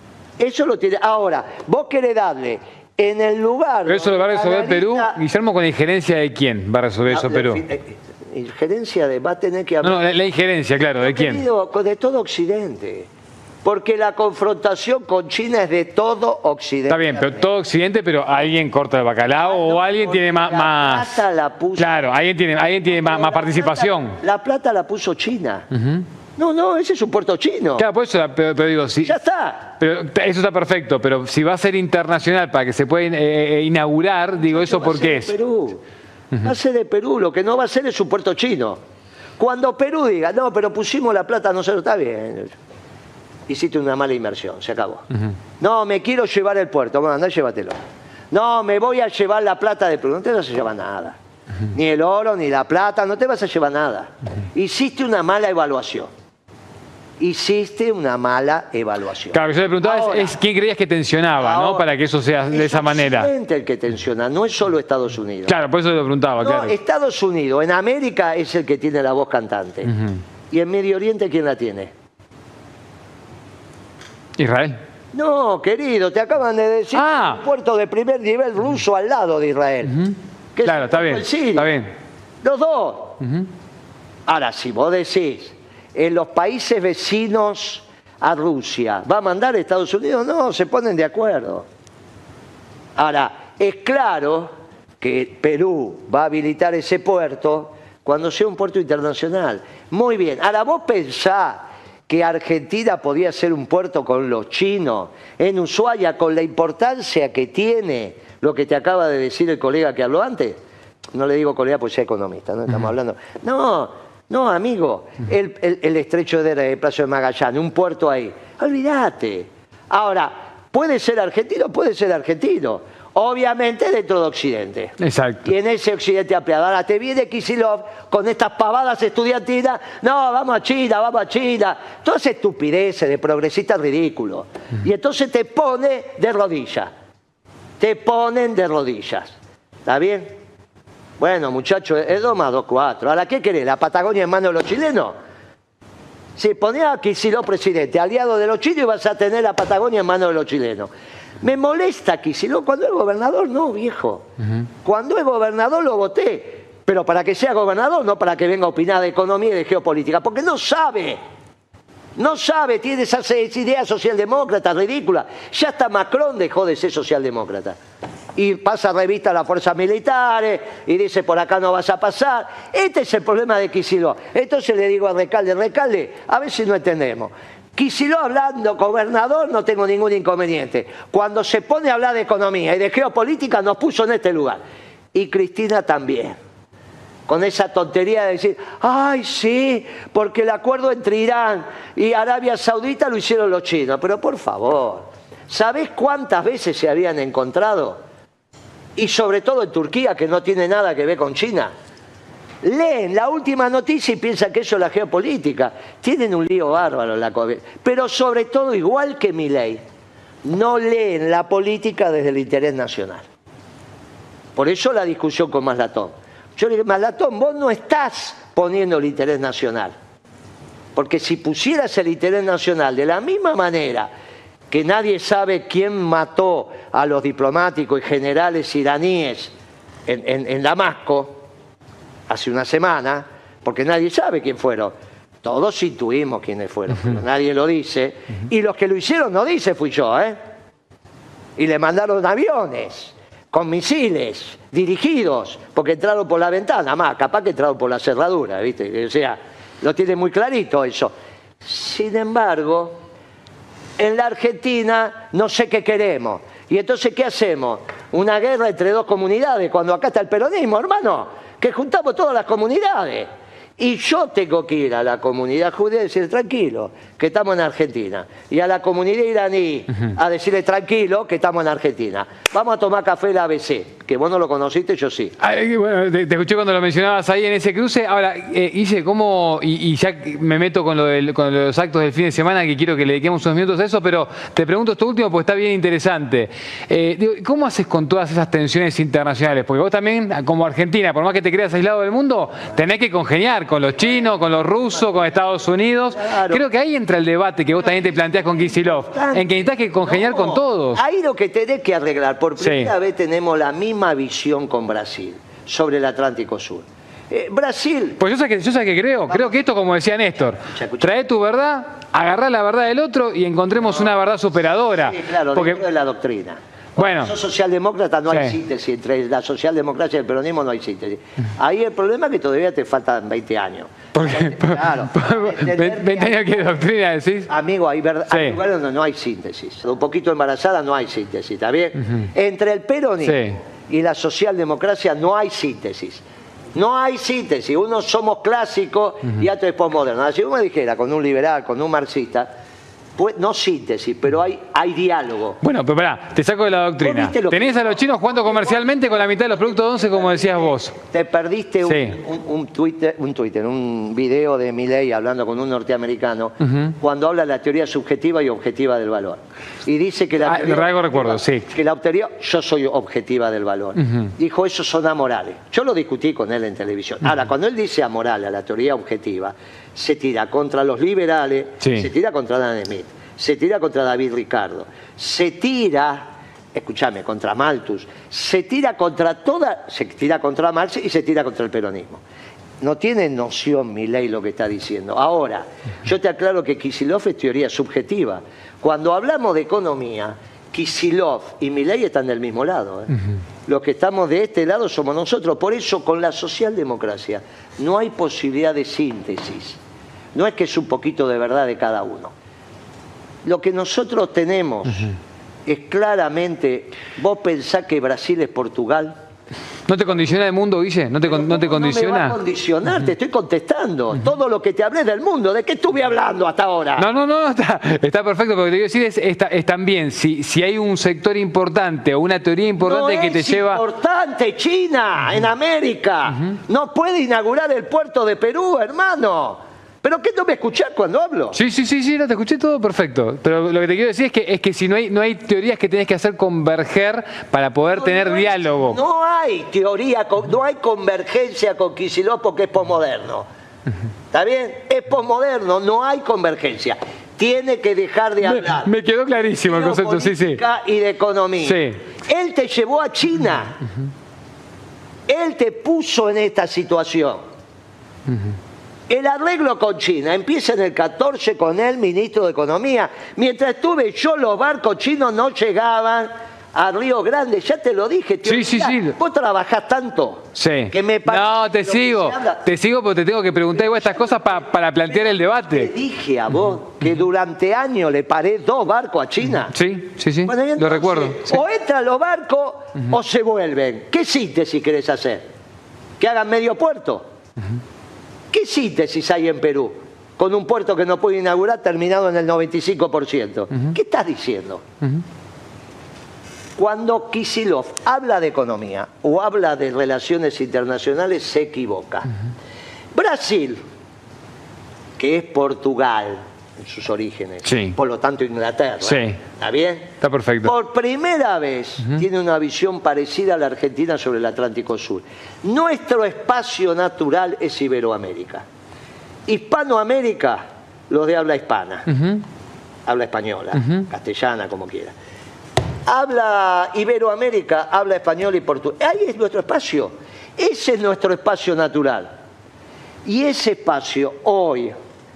Eso lo tiene. Ahora, vos querés darle en el lugar... Pero eso lo va a resolver Perú, Guillermo, ¿con la injerencia de quién va a resolver eso Perú? Injerencia va a tener que hablar... No, la injerencia, claro, ¿de quién? De todo Occidente. Porque la confrontación con China es de todo Occidente. Está bien, pero todo Occidente, pero alguien corta el bacalao o alguien tiene más... La plata la puso... Claro, alguien tiene más participación. La plata la puso China. No, ese es un puerto chino. Claro, por eso, pero digo, sí. Ya está. Pero eso está perfecto, pero si va a ser internacional para que se pueda inaugurar, digo, ¿eso por qué es? Perú. Va a ser de Perú, lo que no va a ser es un puerto chino. Cuando Perú diga, no, pero pusimos la plata nosotros, está bien. Hiciste una mala inversión, se acabó. No, me quiero llevar el puerto, bueno, andá, llévatelo. No, me voy a llevar la plata de Perú, no te vas a llevar nada. Ni el oro, ni la plata, no te vas a llevar nada. Hiciste una mala evaluación. Hiciste una mala evaluación. Claro, yo le preguntaba ahora, es quién creías que tensionaba, ahora, ¿no? Para que eso sea de esa manera. Es Occidente el que tensiona, no es solo Estados Unidos. Claro, por eso lo preguntaba, no, claro. Estados Unidos, en América es el que tiene la voz cantante. ¿Y en Medio Oriente quién la tiene? Israel. No, querido, te acaban de decir un puerto de primer nivel ruso al lado de Israel. Claro, está bien, está bien. Los dos. Ahora, si vos decís, en los países vecinos a Rusia, ¿va a mandar a Estados Unidos? No, se ponen de acuerdo. Ahora, es claro que Perú va a habilitar ese puerto cuando sea un puerto internacional. Muy bien. Ahora, vos pensás que Argentina podía ser un puerto con los chinos en Ushuaia, con la importancia que tiene lo que te acaba de decir el colega que habló antes. No le digo colega porque sea economista, no estamos hablando. No, amigo, el estrecho de Plaza de Magallanes, un puerto ahí. Olvídate. Ahora, ¿puede ser argentino? Puede ser argentino. Obviamente dentro de Occidente. Exacto. Y en ese Occidente ampliado. Ahora te viene Kicillof con estas pavadas estudiantinas. No, vamos a China, vamos a China. Todas estupideces de progresistas ridículos. Y entonces te pone de rodillas. Te ponen de rodillas. ¿Está bien? Bueno, muchachos, es 2 más 2, 4. ¿Ahora qué querés? ¿La Patagonia en manos de los chilenos? Si ponía a Kicillof presidente, aliado de los chinos, y vas a tener la Patagonia en manos de los chilenos. Me molesta Kicillof. Cuando es gobernador, no, viejo. Cuando es gobernador lo voté. Pero para que sea gobernador, no para que venga a opinar de economía y de geopolítica. Porque no sabe. No sabe, tiene esas ideas socialdemócratas ridículas. Ya hasta Macron dejó de ser socialdemócrata. Y pasa revista a las fuerzas militares y dice, por acá no vas a pasar. Este es el problema de Kicillof. Entonces le digo a Recalde, a ver si no entendemos. Kicillof hablando gobernador no tengo ningún inconveniente. Cuando se pone a hablar de economía y de geopolítica nos puso en este lugar. Y Cristina también. con esa tontería de decir, ay, sí, porque el acuerdo entre Irán y Arabia Saudita lo hicieron los chinos. Pero por favor, ¿sabés cuántas veces se habían encontrado? Y sobre todo en Turquía, que no tiene nada que ver con China. Leen la última noticia y piensan que eso es la geopolítica. Tienen un lío bárbaro en la COVID. Pero sobre todo, igual que Milei, no leen la política desde el interés nacional. Por eso la discusión con Maslatón. Yo le digo, Maslatón, vos no estás poniendo el interés nacional. Porque si pusieras el interés nacional de la misma manera que nadie sabe quién mató a los diplomáticos y generales iraníes en Damasco hace una semana, porque nadie sabe quién fueron. Todos intuimos quiénes fueron, pero nadie lo dice. Y los que lo hicieron no dice fui yo, ¿eh? Y le mandaron aviones con misiles dirigidos, porque entraron por la ventana, más capaz que entraron por la cerradura, ¿viste? O sea, lo tiene muy clarito eso. Sin embargo, en la Argentina no sé qué queremos. Y entonces, ¿qué hacemos? Una guerra entre dos comunidades, cuando acá está el peronismo, hermano, que juntamos todas las comunidades. Y yo tengo que ir a la comunidad judía y decir, tranquilo, que estamos en Argentina. Y a la comunidad iraní a decirle, tranquilo, que estamos en Argentina. Vamos a tomar café el ABC, que vos no lo conociste, yo sí. Bueno, te escuché cuando lo mencionabas ahí en ese cruce. Ahora, Guille, ¿cómo? Y ya me meto con con los actos del fin de semana, que quiero que le dediquemos unos minutos a eso, pero te pregunto esto último porque está bien interesante. ¿Cómo haces con todas esas tensiones internacionales? Porque vos también, como Argentina, por más que te creas aislado del mundo, tenés que congeniar con los chinos, con los rusos, con Estados Unidos. Claro. Creo que ahí entra el debate que vos también te planteás con Kicillof, en que necesitas que congeniar con todos. Ahí lo que tenés que arreglar. Por primera vez tenemos la misma visión con Brasil sobre el Atlántico Sur. Brasil... Pues yo sé que creo que esto, como decía Néstor, trae tu verdad, agarrá la verdad del otro y encontremos una verdad superadora. Sí, claro, dentro de la doctrina. Bueno, sos socialdemócrata, no hay síntesis. Entre la socialdemocracia y el peronismo no hay síntesis. Ahí el problema es que todavía te faltan 20 años. Porque, claro, 20 años que doctrina decís. Amigo, hay lugares donde no hay síntesis. Un poquito embarazada no hay síntesis, ¿está bien? Entre el peronismo y la socialdemocracia no hay síntesis. No hay síntesis. Unos somos clásicos y otros es posmoderno. Si uno me dijera con un liberal, con un marxista, pues, no síntesis, pero hay diálogo. Bueno, pero pará, te saco de la doctrina. Tenés a los chinos jugando comercialmente con la mitad de los productos de once, como decías vos. Te perdiste un video de Milei hablando con un norteamericano cuando habla de la teoría subjetiva y objetiva del valor. Y dice que la teoría, yo soy objetiva del valor. Dijo, esos son amorales. Yo lo discutí con él en televisión. Ahora, cuando él dice amoral a la teoría objetiva, se tira contra los liberales, se tira contra Dan Smith, se tira contra David Ricardo, se tira, escúchame, contra Malthus, se tira contra Marx y se tira contra el peronismo. No tiene noción Milei lo que está diciendo. Ahora, yo te aclaro que Kicillof es teoría subjetiva. Cuando hablamos de economía, Kicillof y Milei están del mismo lado. Los que estamos de este lado somos nosotros. Por eso, con la socialdemocracia no hay posibilidad de síntesis. No es que es un poquito de verdad de cada uno. Lo que nosotros tenemos es claramente... ¿Vos pensás que Brasil es Portugal? ¿No te condiciona el mundo, Guille? ¿No te condiciona? No me va a condicionar, te estoy contestando. Todo lo que te hablé del mundo, ¿de qué estuve hablando hasta ahora? No, está perfecto, pero te quiero decir es también, si hay un sector importante o una teoría importante que te lleva... No es importante China, en América. No puede inaugurar el puerto de Perú, hermano. ¿Pero qué no me escuchás cuando hablo? Sí, no te escuché todo perfecto. Pero lo que te quiero decir es que si no hay teorías que tenés que hacer converger para poder tener diálogo. No hay teoría, no hay convergencia con Kicillof porque es posmoderno. ¿Está bien? Es posmoderno, no hay convergencia. Tiene que dejar de hablar. Me quedó clarísimo el concepto, sí. Y de economía. Él te llevó a China. Él te puso en esta situación. El arreglo con China empieza en el 14 con el ministro de Economía. Mientras estuve yo, los barcos chinos no llegaban a Río Grande. Ya te lo dije. Sí. Vos trabajás tanto. Que me no, te sigo porque te tengo que preguntar igual estas cosas para plantear el debate. Te dije a vos que durante años le paré 2 barcos a China. Sí, bueno, entonces, lo recuerdo. O entran los barcos o se vuelven. ¿Qué síntesis querés hacer? ¿Que hagan medio puerto? ¿Qué síntesis hay en Perú con un puerto que no puede inaugurar terminado en el 95%? ¿Qué estás diciendo? Cuando Kicillof habla de economía o habla de relaciones internacionales, se equivoca. Brasil, que es Portugal en sus orígenes, sí, por lo tanto Inglaterra, sí, ¿está bien? Está perfecto. Por primera vez tiene una visión parecida a la Argentina sobre el Atlántico Sur. Nuestro espacio natural es Iberoamérica. Hispanoamérica, los de habla hispana, habla española, castellana, como quiera. Habla Iberoamérica, habla español y portugués. Ahí es nuestro espacio. Ese es nuestro espacio natural. Y ese espacio hoy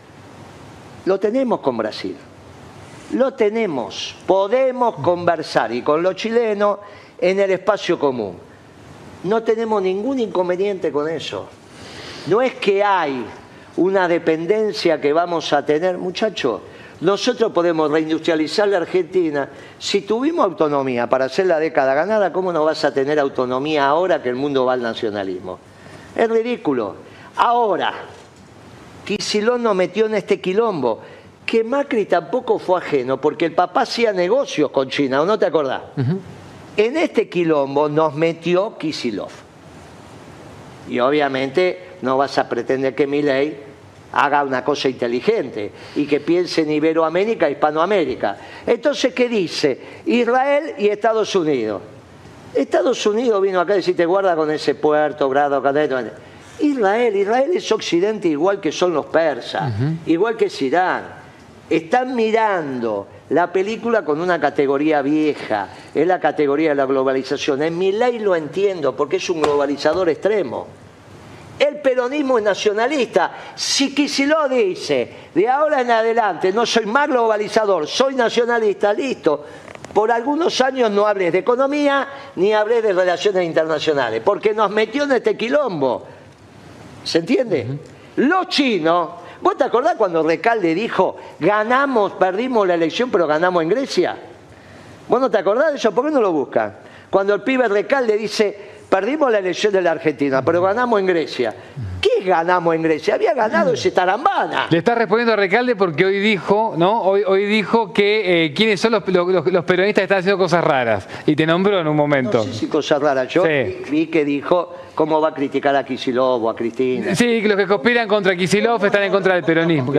lo tenemos con Brasil. Lo tenemos. Podemos conversar y con los chilenos en el espacio común. No tenemos ningún inconveniente con eso. No es que hay una dependencia que vamos a tener. Muchachos, nosotros podemos reindustrializar la Argentina. Si tuvimos autonomía para hacer la década ganada, ¿cómo no vas a tener autonomía ahora que el mundo va al nacionalismo? Es ridículo. Ahora, Kicillof nos metió en este quilombo, que Macri tampoco fue ajeno, porque el papá hacía negocios con China, ¿o no te acordás? En este quilombo nos metió Kicillof. Y obviamente no vas a pretender que Milei haga una cosa inteligente y que piense en Iberoamérica e Hispanoamérica. Entonces, ¿qué dice? Israel y Estados Unidos. Estados Unidos vino acá y decir, te guarda con ese puerto, grado, Israel es Occidente igual que son los persas, igual que es Irán. Están mirando la película con una categoría vieja, es la categoría de la globalización. En Milei lo entiendo porque es un globalizador extremo. El peronismo es nacionalista. Si Kicillof dice, de ahora en adelante no soy más globalizador, soy nacionalista, listo. Por algunos años no hables de economía ni hables de relaciones internacionales, porque nos metió en este quilombo. ¿Se entiende? Los chinos, ¿vos te acordás cuando Recalde dijo, ganamos, perdimos la elección, pero ganamos en Grecia? ¿Vos no te acordás de eso? ¿Por qué no lo buscan? Cuando el pibe Recalde dice, perdimos la elección de la Argentina, pero ganamos en Grecia. ¿Qué ganamos en Grecia? Había ganado ese tarambana. Le está respondiendo a Recalde porque hoy dijo, ¿no? Hoy dijo que quiénes son los peronistas que están haciendo cosas raras. Y te nombró en un momento. No sé si cosas raras. Yo vi que dijo cómo va a criticar a Kicillof o a Cristina. Sí, que los que conspiran contra Kicillof están en contra del peronismo.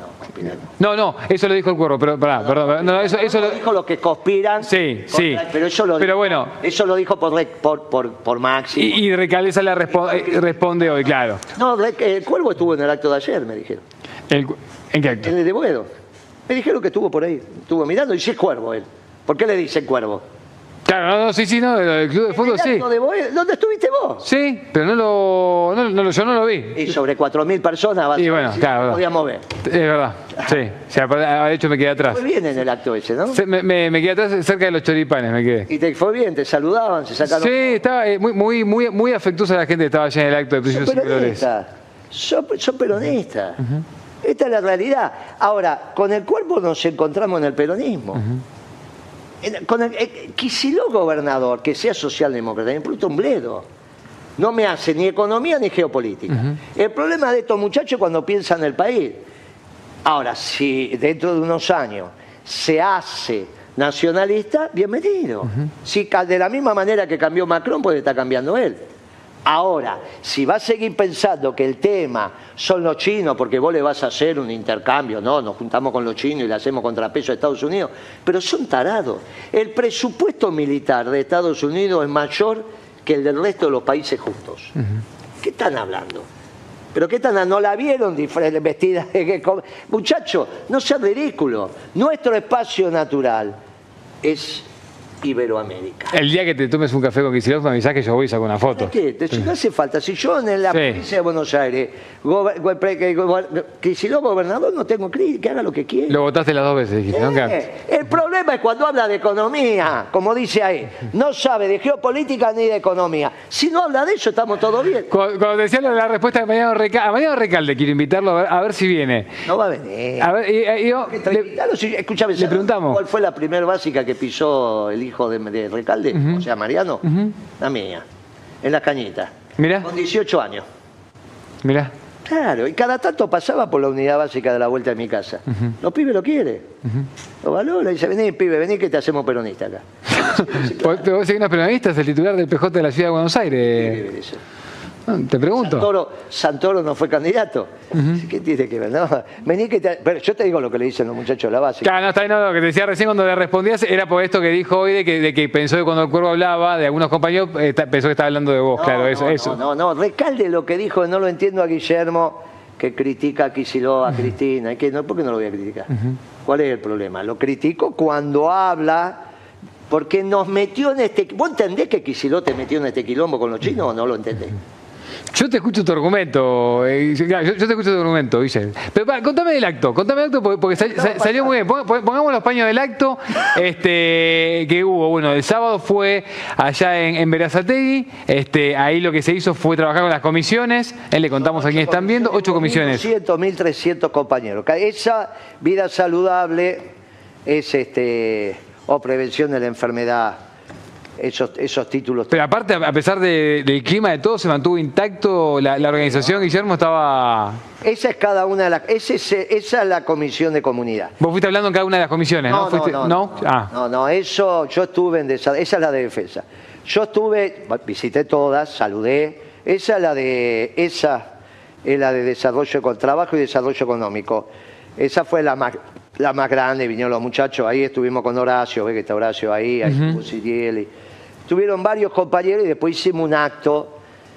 No, eso lo dijo el Cuervo, pero perdón. No, eso lo dijo los que conspiran. Sí. Pero eso lo pero dijo, bueno. Eso lo dijo por Máximo. Y Recalde le responde hoy, claro. No, el Cuervo estuvo en el acto de ayer, me dijeron. ¿En qué acto? En el de Boedo. Me dijeron que estuvo por ahí, estuvo mirando y sí es Cuervo él. ¿Por qué le dicen Cuervo? Claro, sí, el club de fútbol sí. ¿Dónde estuviste vos? Sí, pero yo no lo vi. Y sobre 4.000 personas y bueno, claro, no podíamos ver. Es verdad, sí. O sea, de hecho me quedé atrás. Fue bien en el acto ese, ¿no? Me quedé atrás cerca de los choripanes, me quedé. Y te fue bien, te saludaban, se sacaron. Sí, estaba muy afectuosa la gente que estaba allá en el acto de Principios y Valores. Son peronistas. Esta es la realidad. Ahora, con el Cuervo nos encontramos en el peronismo. Con Kicillof gobernador, que sea socialdemócrata, me importa un bledo. No me hace ni economía ni geopolítica. El problema de estos muchachos es cuando piensan en el país. Ahora, si dentro de unos años se hace nacionalista, bienvenido. Si de la misma manera que cambió Macron, puede estar cambiando él. Ahora, si va a seguir pensando que el tema son los chinos porque vos le vas a hacer un intercambio, no, nos juntamos con los chinos y le hacemos contrapeso a Estados Unidos, pero son tarados. El presupuesto militar de Estados Unidos es mayor que el del resto de los países justos. ¿Qué están hablando? ¿Pero qué están? ¿No la vieron vestida? Muchachos, no sean ridículos. Nuestro espacio natural es Iberoamérica. El día que te tomes un café con Kicillof, me avisás que yo voy y saco una foto. ¿Qué? No hace falta. Si yo en la provincia de Buenos Aires, Kicillof gobernador, no tengo crítica, que haga lo que quiera. Lo votaste las 2 veces, dijiste, ¿no? El problema es cuando habla de economía, como dice ahí. No sabe de geopolítica ni de economía. Si no habla de eso, estamos todos bien. Cuando decía la respuesta de Mariano Recalde, quiero invitarlo a ver si viene. No va a venir. A ver, escúchame, le preguntamos. ¿Cuál fue la primera básica que pisó el hijo de Recalde? O sea, Mariano. La mía. En las cañitas. Mirá. Con 18 años. Mirá. Claro, y cada tanto pasaba por la unidad básica de la vuelta de mi casa. Los pibes lo quieren. Lo valora y dice, vení, pibe, vení que te hacemos peronista acá. Pero vos seguís unos peronistas, el titular del PJ de la Ciudad de Buenos Aires. Te pregunto. Santoro no fue candidato. ¿Qué tiene que ver? No, vení que pero yo te digo lo que le dicen los muchachos de la base. Claro, no, está bien, no, lo que te decía recién cuando le respondías era por esto que dijo hoy de que pensó que cuando el Cuervo hablaba de algunos compañeros, pensó que estaba hablando de vos, No, claro, no, eso. No, recalde lo que dijo, no lo entiendo a Guillermo, que critica a Kicillof, a Cristina. ¿Por qué no lo voy a criticar? ¿Cuál es el problema? Lo critico cuando habla, porque nos metió en este... ¿Vos entendés que Kicillof te metió en este quilombo con los chinos o no lo entendés? Yo te escucho tu argumento, yo te escucho tu argumento, Guille. Pero contame del acto porque salió muy bien. Pongamos los paños del acto que hubo. Bueno, el sábado fue allá en Berazategui, ahí lo que se hizo fue trabajar con las comisiones, le contamos a quienes están viendo, 8 comisiones. 1.300 compañeros. Esa vida saludable es o prevención de la enfermedad. Esos títulos. Pero aparte, a pesar del clima de todo, se mantuvo intacto la organización, Guillermo, estaba... Esa es cada una de las... Esa es la comisión de comunidad. Vos fuiste hablando en cada una de las comisiones, ¿no? No, eso, yo estuve en... Esa es la de defensa. Yo estuve, visité todas, saludé. Esa es la de desarrollo con trabajo y desarrollo económico. Esa fue la más grande, vinieron los muchachos, ahí estuvimos con Horacio, ve que está Horacio ahí estuvo Cirielli. Tuvieron varios compañeros y después hicimos un acto.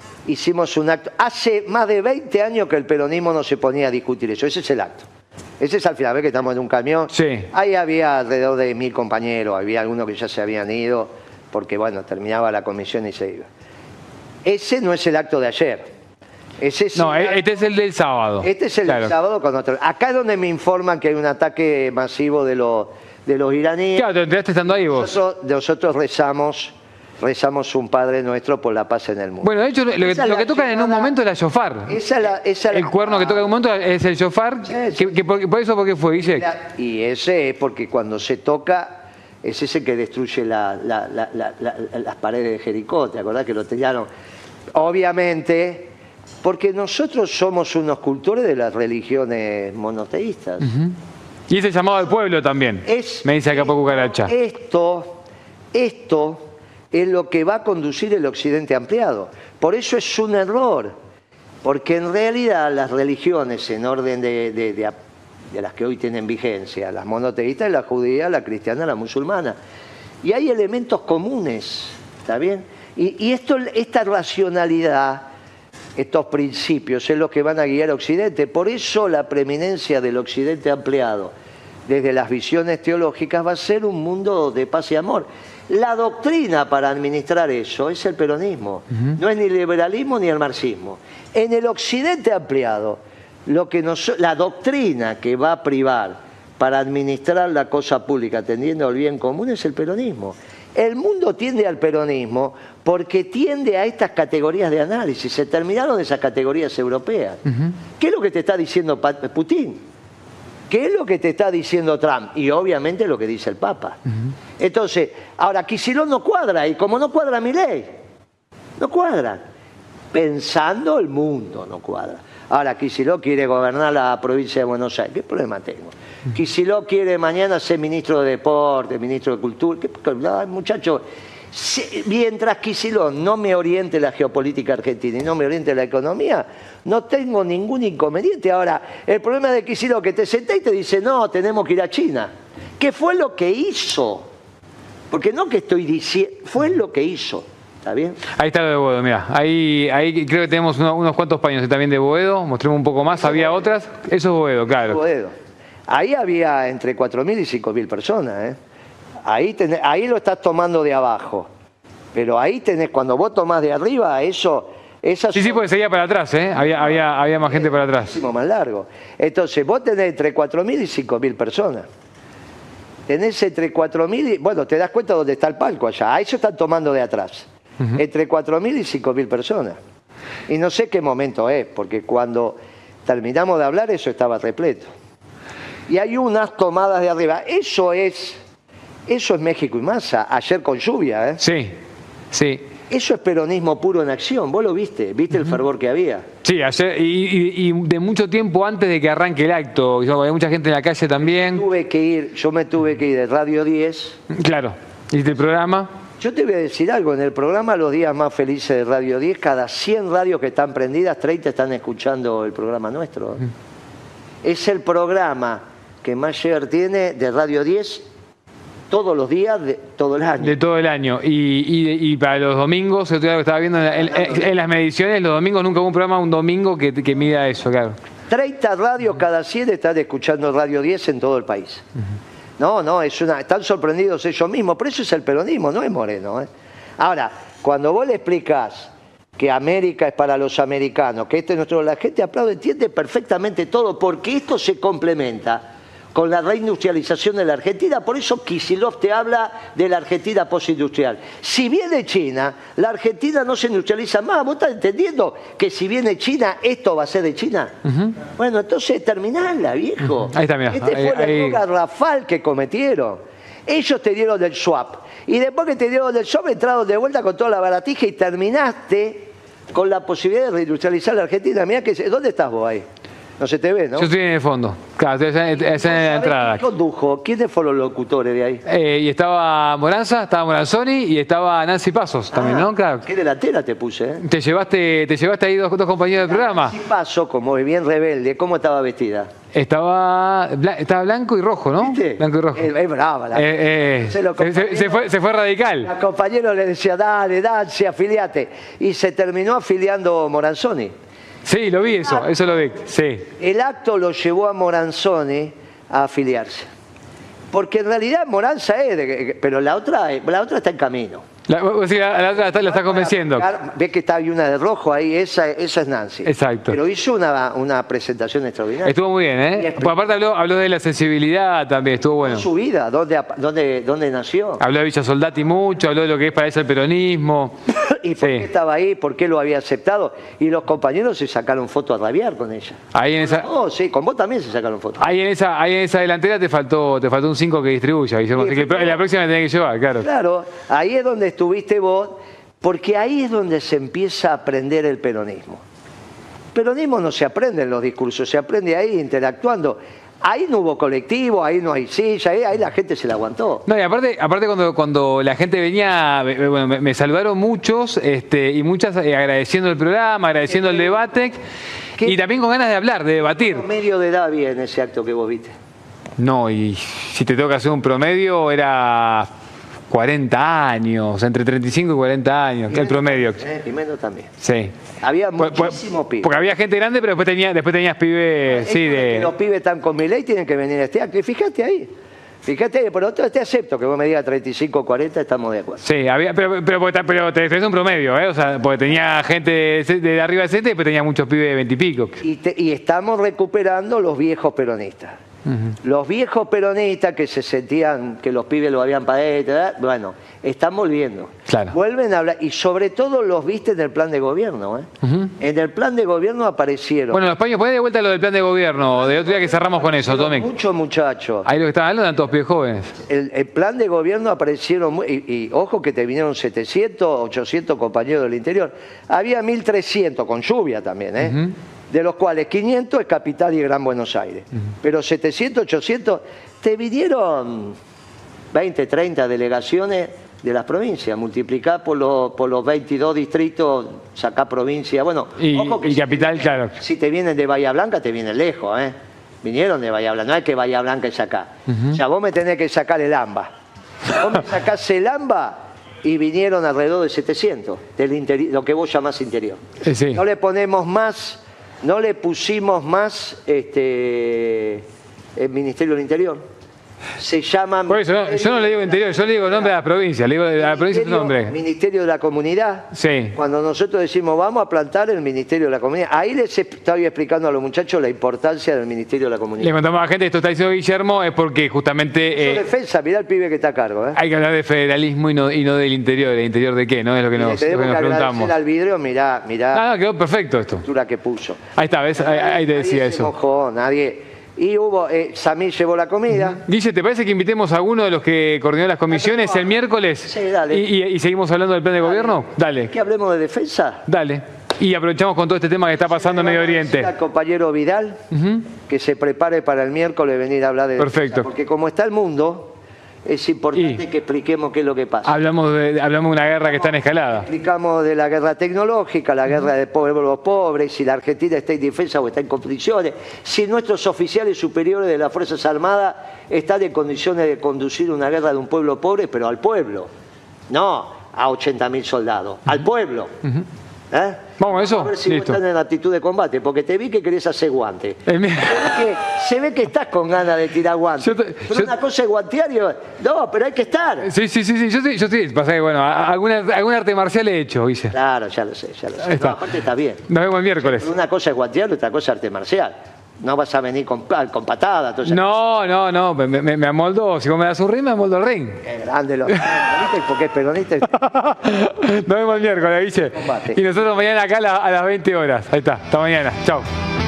Hace más de 20 años que el peronismo no se ponía a discutir eso. Ese es el acto. Ese es al final, ve que estamos en un camión. Sí. Ahí había alrededor de 1000 compañeros, había algunos que ya se habían ido, porque bueno, terminaba la comisión y se iba. Ese no es el acto de ayer. Este es el del sábado. Este es el del sábado con otro. Acá es donde me informan que hay un ataque masivo de los iraníes. Claro, te enteraste estando ahí vos. Nosotros rezamos un Padre Nuestro por la paz en el mundo. Bueno, de hecho, lo que tocan en un momento es la shofar. El cuerno que toca en un momento es el shofar. ¿Por eso por qué fue, Guille? Y ese es porque cuando se toca, es ese que destruye las paredes de Jericó. ¿Te acordás que lo tiraron? Obviamente, porque nosotros somos unos cultores de las religiones monoteístas. Y ese llamado al pueblo también, me dice acá por Cucaracha. Esto es lo que va a conducir el occidente ampliado. Por eso es un error, porque en realidad las religiones en orden de las que hoy tienen vigencia, las monoteístas, la judía, la cristiana, la musulmana, y hay elementos comunes, ¿está bien? Y esta racionalidad, estos principios es lo que van a guiar a Occidente. Por eso la preeminencia del occidente ampliado desde las visiones teológicas va a ser un mundo de paz y amor. La doctrina para administrar eso es el peronismo, no es ni el liberalismo ni el marxismo. En el occidente ampliado, la doctrina que va a privar para administrar la cosa pública atendiendo al bien común es el peronismo. El mundo tiende al peronismo porque tiende a estas categorías de análisis. Se terminaron esas categorías europeas. ¿Qué es lo que te está diciendo Putin? ¿Qué es lo que te está diciendo Trump? Y obviamente lo que dice el Papa. Entonces, ahora Kicillof no cuadra, y como no cuadra Milei, no cuadra. Pensando el mundo no cuadra. Ahora Kicillof quiere gobernar la provincia de Buenos Aires. ¿Qué problema tengo? Kicillof quiere mañana ser ministro de Deporte, ministro de Cultura. Muchachos, mientras Kicillof no me oriente la geopolítica argentina y no me oriente la economía, no tengo ningún inconveniente. Ahora, el problema de Kicillof que te senté y te dice, no, tenemos que ir a China. ¿Qué fue lo que hizo? Porque no que estoy diciendo, fue lo que hizo. ¿Está bien? Ahí está lo de Boedo, mira. Ahí creo que tenemos unos cuantos paños también de Boedo. Mostremos un poco más. Había otras. Eso es Boedo, claro. Boedo. Ahí había entre 4.000 y 5.000 personas. Ahí lo estás tomando de abajo. Pero ahí tenés, cuando vos tomás de arriba, Sí, porque seguía para atrás, había más gente para atrás. Muchísimo más largo. Entonces, vos tenés entre 4.000 y 5.000 personas. Tenés entre 4.000 y... Bueno, te das cuenta dónde está el palco allá. A eso están tomando de atrás. Entre 4.000 y 5.000 personas. Y no sé qué momento es, porque cuando terminamos de hablar, eso estaba repleto. Y hay unas tomadas de arriba. Eso es México y masa. Ayer con lluvia, Sí, sí. Eso es peronismo puro en acción. Vos lo viste el fervor que había. Sí, ayer, y de mucho tiempo antes de que arranque el acto. Había mucha gente en la calle también. Yo me tuve que ir de Radio 10. Claro. ¿Y el programa? Yo te voy a decir algo. En el programa Los Días Más Felices de Radio 10, cada 100 radios que están prendidas, 30 están escuchando el programa nuestro. Es el programa que más share tiene de Radio 10 todos los días de todo el año. De todo el año. Y para los domingos, el otro día que estaba viendo en las mediciones, los domingos nunca hubo un programa un domingo que mida eso, claro. 30 radios cada 100 están escuchando Radio 10 en todo el país. No, están sorprendidos ellos mismos. Pero eso es el peronismo, no es Moreno. Ahora, cuando vos le explicás que América es para los americanos, que este es nuestro... La gente aplaude, entiende perfectamente todo, porque esto se complementa con la reindustrialización de la Argentina. Por eso Kicillof te habla de la Argentina postindustrial. Si viene China, la Argentina no se industrializa más. ¿Vos estás entendiendo que si viene China, esto va a ser de China? Bueno, entonces terminala, viejo. Ahí está, mira. Este fue el error garrafal que cometieron. Ellos te dieron del swap. Y después que te dieron del swap, entraron de vuelta con toda la baratija y terminaste con la posibilidad de reindustrializar la Argentina. Mirá que... ¿Dónde estás vos ahí? No se te ve, ¿no? Yo estoy en el fondo. Claro, estoy en la entrada. ¿Quién condujo? ¿Quiénes fueron los locutores de ahí? Y estaba Moranza, estaba Moranzoni y estaba Nancy Pasos también, ¿no? Claro. Qué delantera te puse, ¿eh? Te llevaste ahí dos compañeros del programa. Nancy Pasos, como es bien rebelde, ¿cómo estaba vestida? Estaba blanco y rojo, ¿no? ¿Viste? Blanco y rojo. Es brava la se fue radical. Al compañero le decía, dale, afiliate. Y se terminó afiliando Moranzoni. Sí, lo vi eso lo vi, sí. El acto lo llevó a Moranzoni a afiliarse. Porque en realidad Moranza pero la otra está en camino. La otra la está convenciendo. Ves que está ahí una de rojo ahí, esa es Nancy. Exacto. Pero hizo una presentación extraordinaria. Estuvo muy bien, ¿eh? Porque aparte habló de la sensibilidad también, estuvo bueno. Su vida, ¿dónde nació? Habló de Villa Soldati mucho, habló de lo que es para ella el peronismo. ¿Y por qué estaba ahí? ¿Por qué lo había aceptado? Y los compañeros se sacaron fotos a rabiar con ella. Ahí en esa... Oh, sí, con vos también se sacaron fotos. Ahí en esa delantera te faltó un 5 que distribuya, Guillermo. Así que la próxima la tenés que llevar, claro. Claro, ahí es donde estuviste vos, porque ahí es donde se empieza a aprender el peronismo. El peronismo no se aprende en los discursos, se aprende ahí interactuando. Ahí no hubo colectivo, ahí no hay silla, ahí la gente se la aguantó. No, y aparte cuando la gente venía, bueno, me saludaron muchos y muchas agradeciendo el programa, agradeciendo el debate y también con ganas de hablar, de debatir. ¿Qué promedio de edad había en ese acto que vos viste? No, y si te tengo que hacer un promedio era 40 años, entre 35 y 40 años, que el promedio. Y menos también. Sí. Había muchísimos pibes. Porque había gente grande, pero después tenías pibes, sí, que los pibes están con mi ley, tienen que venir a este acto. Y fíjate ahí, pero te acepto que vos me digas 35 o 40, estamos de acuerdo. Sí, pero te es un promedio, ¿eh? O sea, porque tenía gente de arriba de 60 y después tenía muchos pibes de 20 y pico. Y estamos recuperando los viejos peronistas. Los viejos peronistas que se sentían que los pibes lo habían pagado, bueno, están volviendo. Claro. Vuelven a hablar, y sobre todo los viste en el plan de gobierno. En el plan de gobierno aparecieron. Bueno, los paños, ponés de vuelta lo del plan de gobierno, de otro día que cerramos con eso, Tomé. Muchos muchachos. Ahí lo que estaban hablando eran todos pibes jóvenes. El plan de gobierno aparecieron, y ojo que te vinieron 700, 800 compañeros del interior. Había 1.300, con lluvia también, de los cuales 500 es Capital y Gran Buenos Aires. Pero 700, 800, te vinieron 20, 30 delegaciones de las provincias. Multiplicá por los 22 distritos, sacá provincia. Bueno, ojo que Capital, claro. Si te vienen de Bahía Blanca, te vienen lejos, Vinieron de Bahía Blanca, no es que Bahía Blanca es acá. O sea, vos me tenés que sacar el AMBA. Vos me sacás el AMBA y vinieron alrededor de 700, del interior, lo que vos llamás interior. Sí. No le ponemos más... No le pusimos más el Ministerio del Interior. Se llama... Por eso, yo no le digo interior, yo le digo nombre de la provincia, le digo de la provincia su nombre. Ministerio de la Comunidad. Sí. Cuando nosotros decimos vamos a plantar el Ministerio de la Comunidad, ahí les estoy explicando a los muchachos la importancia del Ministerio de la Comunidad. Le contamos a la gente, esto está diciendo Guillermo, es porque justamente... Eso defensa, mirá el pibe que está a cargo. Hay que hablar de federalismo y no del interior. ¿El interior de qué? ¿No? Es lo que nos preguntamos. Al vidrio, mirá. Quedó perfecto esto. La que puso. Ahí está, ¿ves? Ahí te decía eso. Se mojó, nadie... Y hubo, Samir llevó la comida. Guille, ¿te parece que invitemos a alguno de los que coordinó las comisiones el miércoles? Sí, dale. ¿Y seguimos hablando del plan de gobierno? Dale. ¿Que hablemos de defensa? Dale. Y aprovechamos con todo este tema que está pasando en Medio Oriente. Al compañero Vidal que se prepare para el miércoles venir a hablar de defensa. Perfecto. Porque como está el mundo, es importante que expliquemos qué es lo que pasa. Hablamos de una guerra que está en escalada. Explicamos de la guerra tecnológica, la guerra de pueblos pobres, si la Argentina está indefensa o está en condiciones, si nuestros oficiales superiores de las Fuerzas Armadas están en condiciones de conducir una guerra de un pueblo pobre, pero al pueblo, no a 80.000 soldados, al pueblo. Vamos a eso. A ver si Listo. vos estás en actitud de combate, porque te vi que querés hacer guante. Se ve que estás con ganas de tirar guante. Pero una cosa es guantear y... No, pero hay que estar. Sí. Yo estoy. Pasa que, bueno, alguna arte marcial he hecho, Guille. Claro, ya lo sé. No, aparte está bien. Nos vemos el miércoles. Pero una cosa es guantear y otra cosa es arte marcial. No vas a venir con patada. No. Me amoldo. Si vos me das un ring, me amoldo el ring. Qué grande los peronistas, porque es peronista. Nos vemos el miércoles, Guille. Combate. Y nosotros mañana acá a las 20 horas. Ahí está. Hasta mañana. Chau.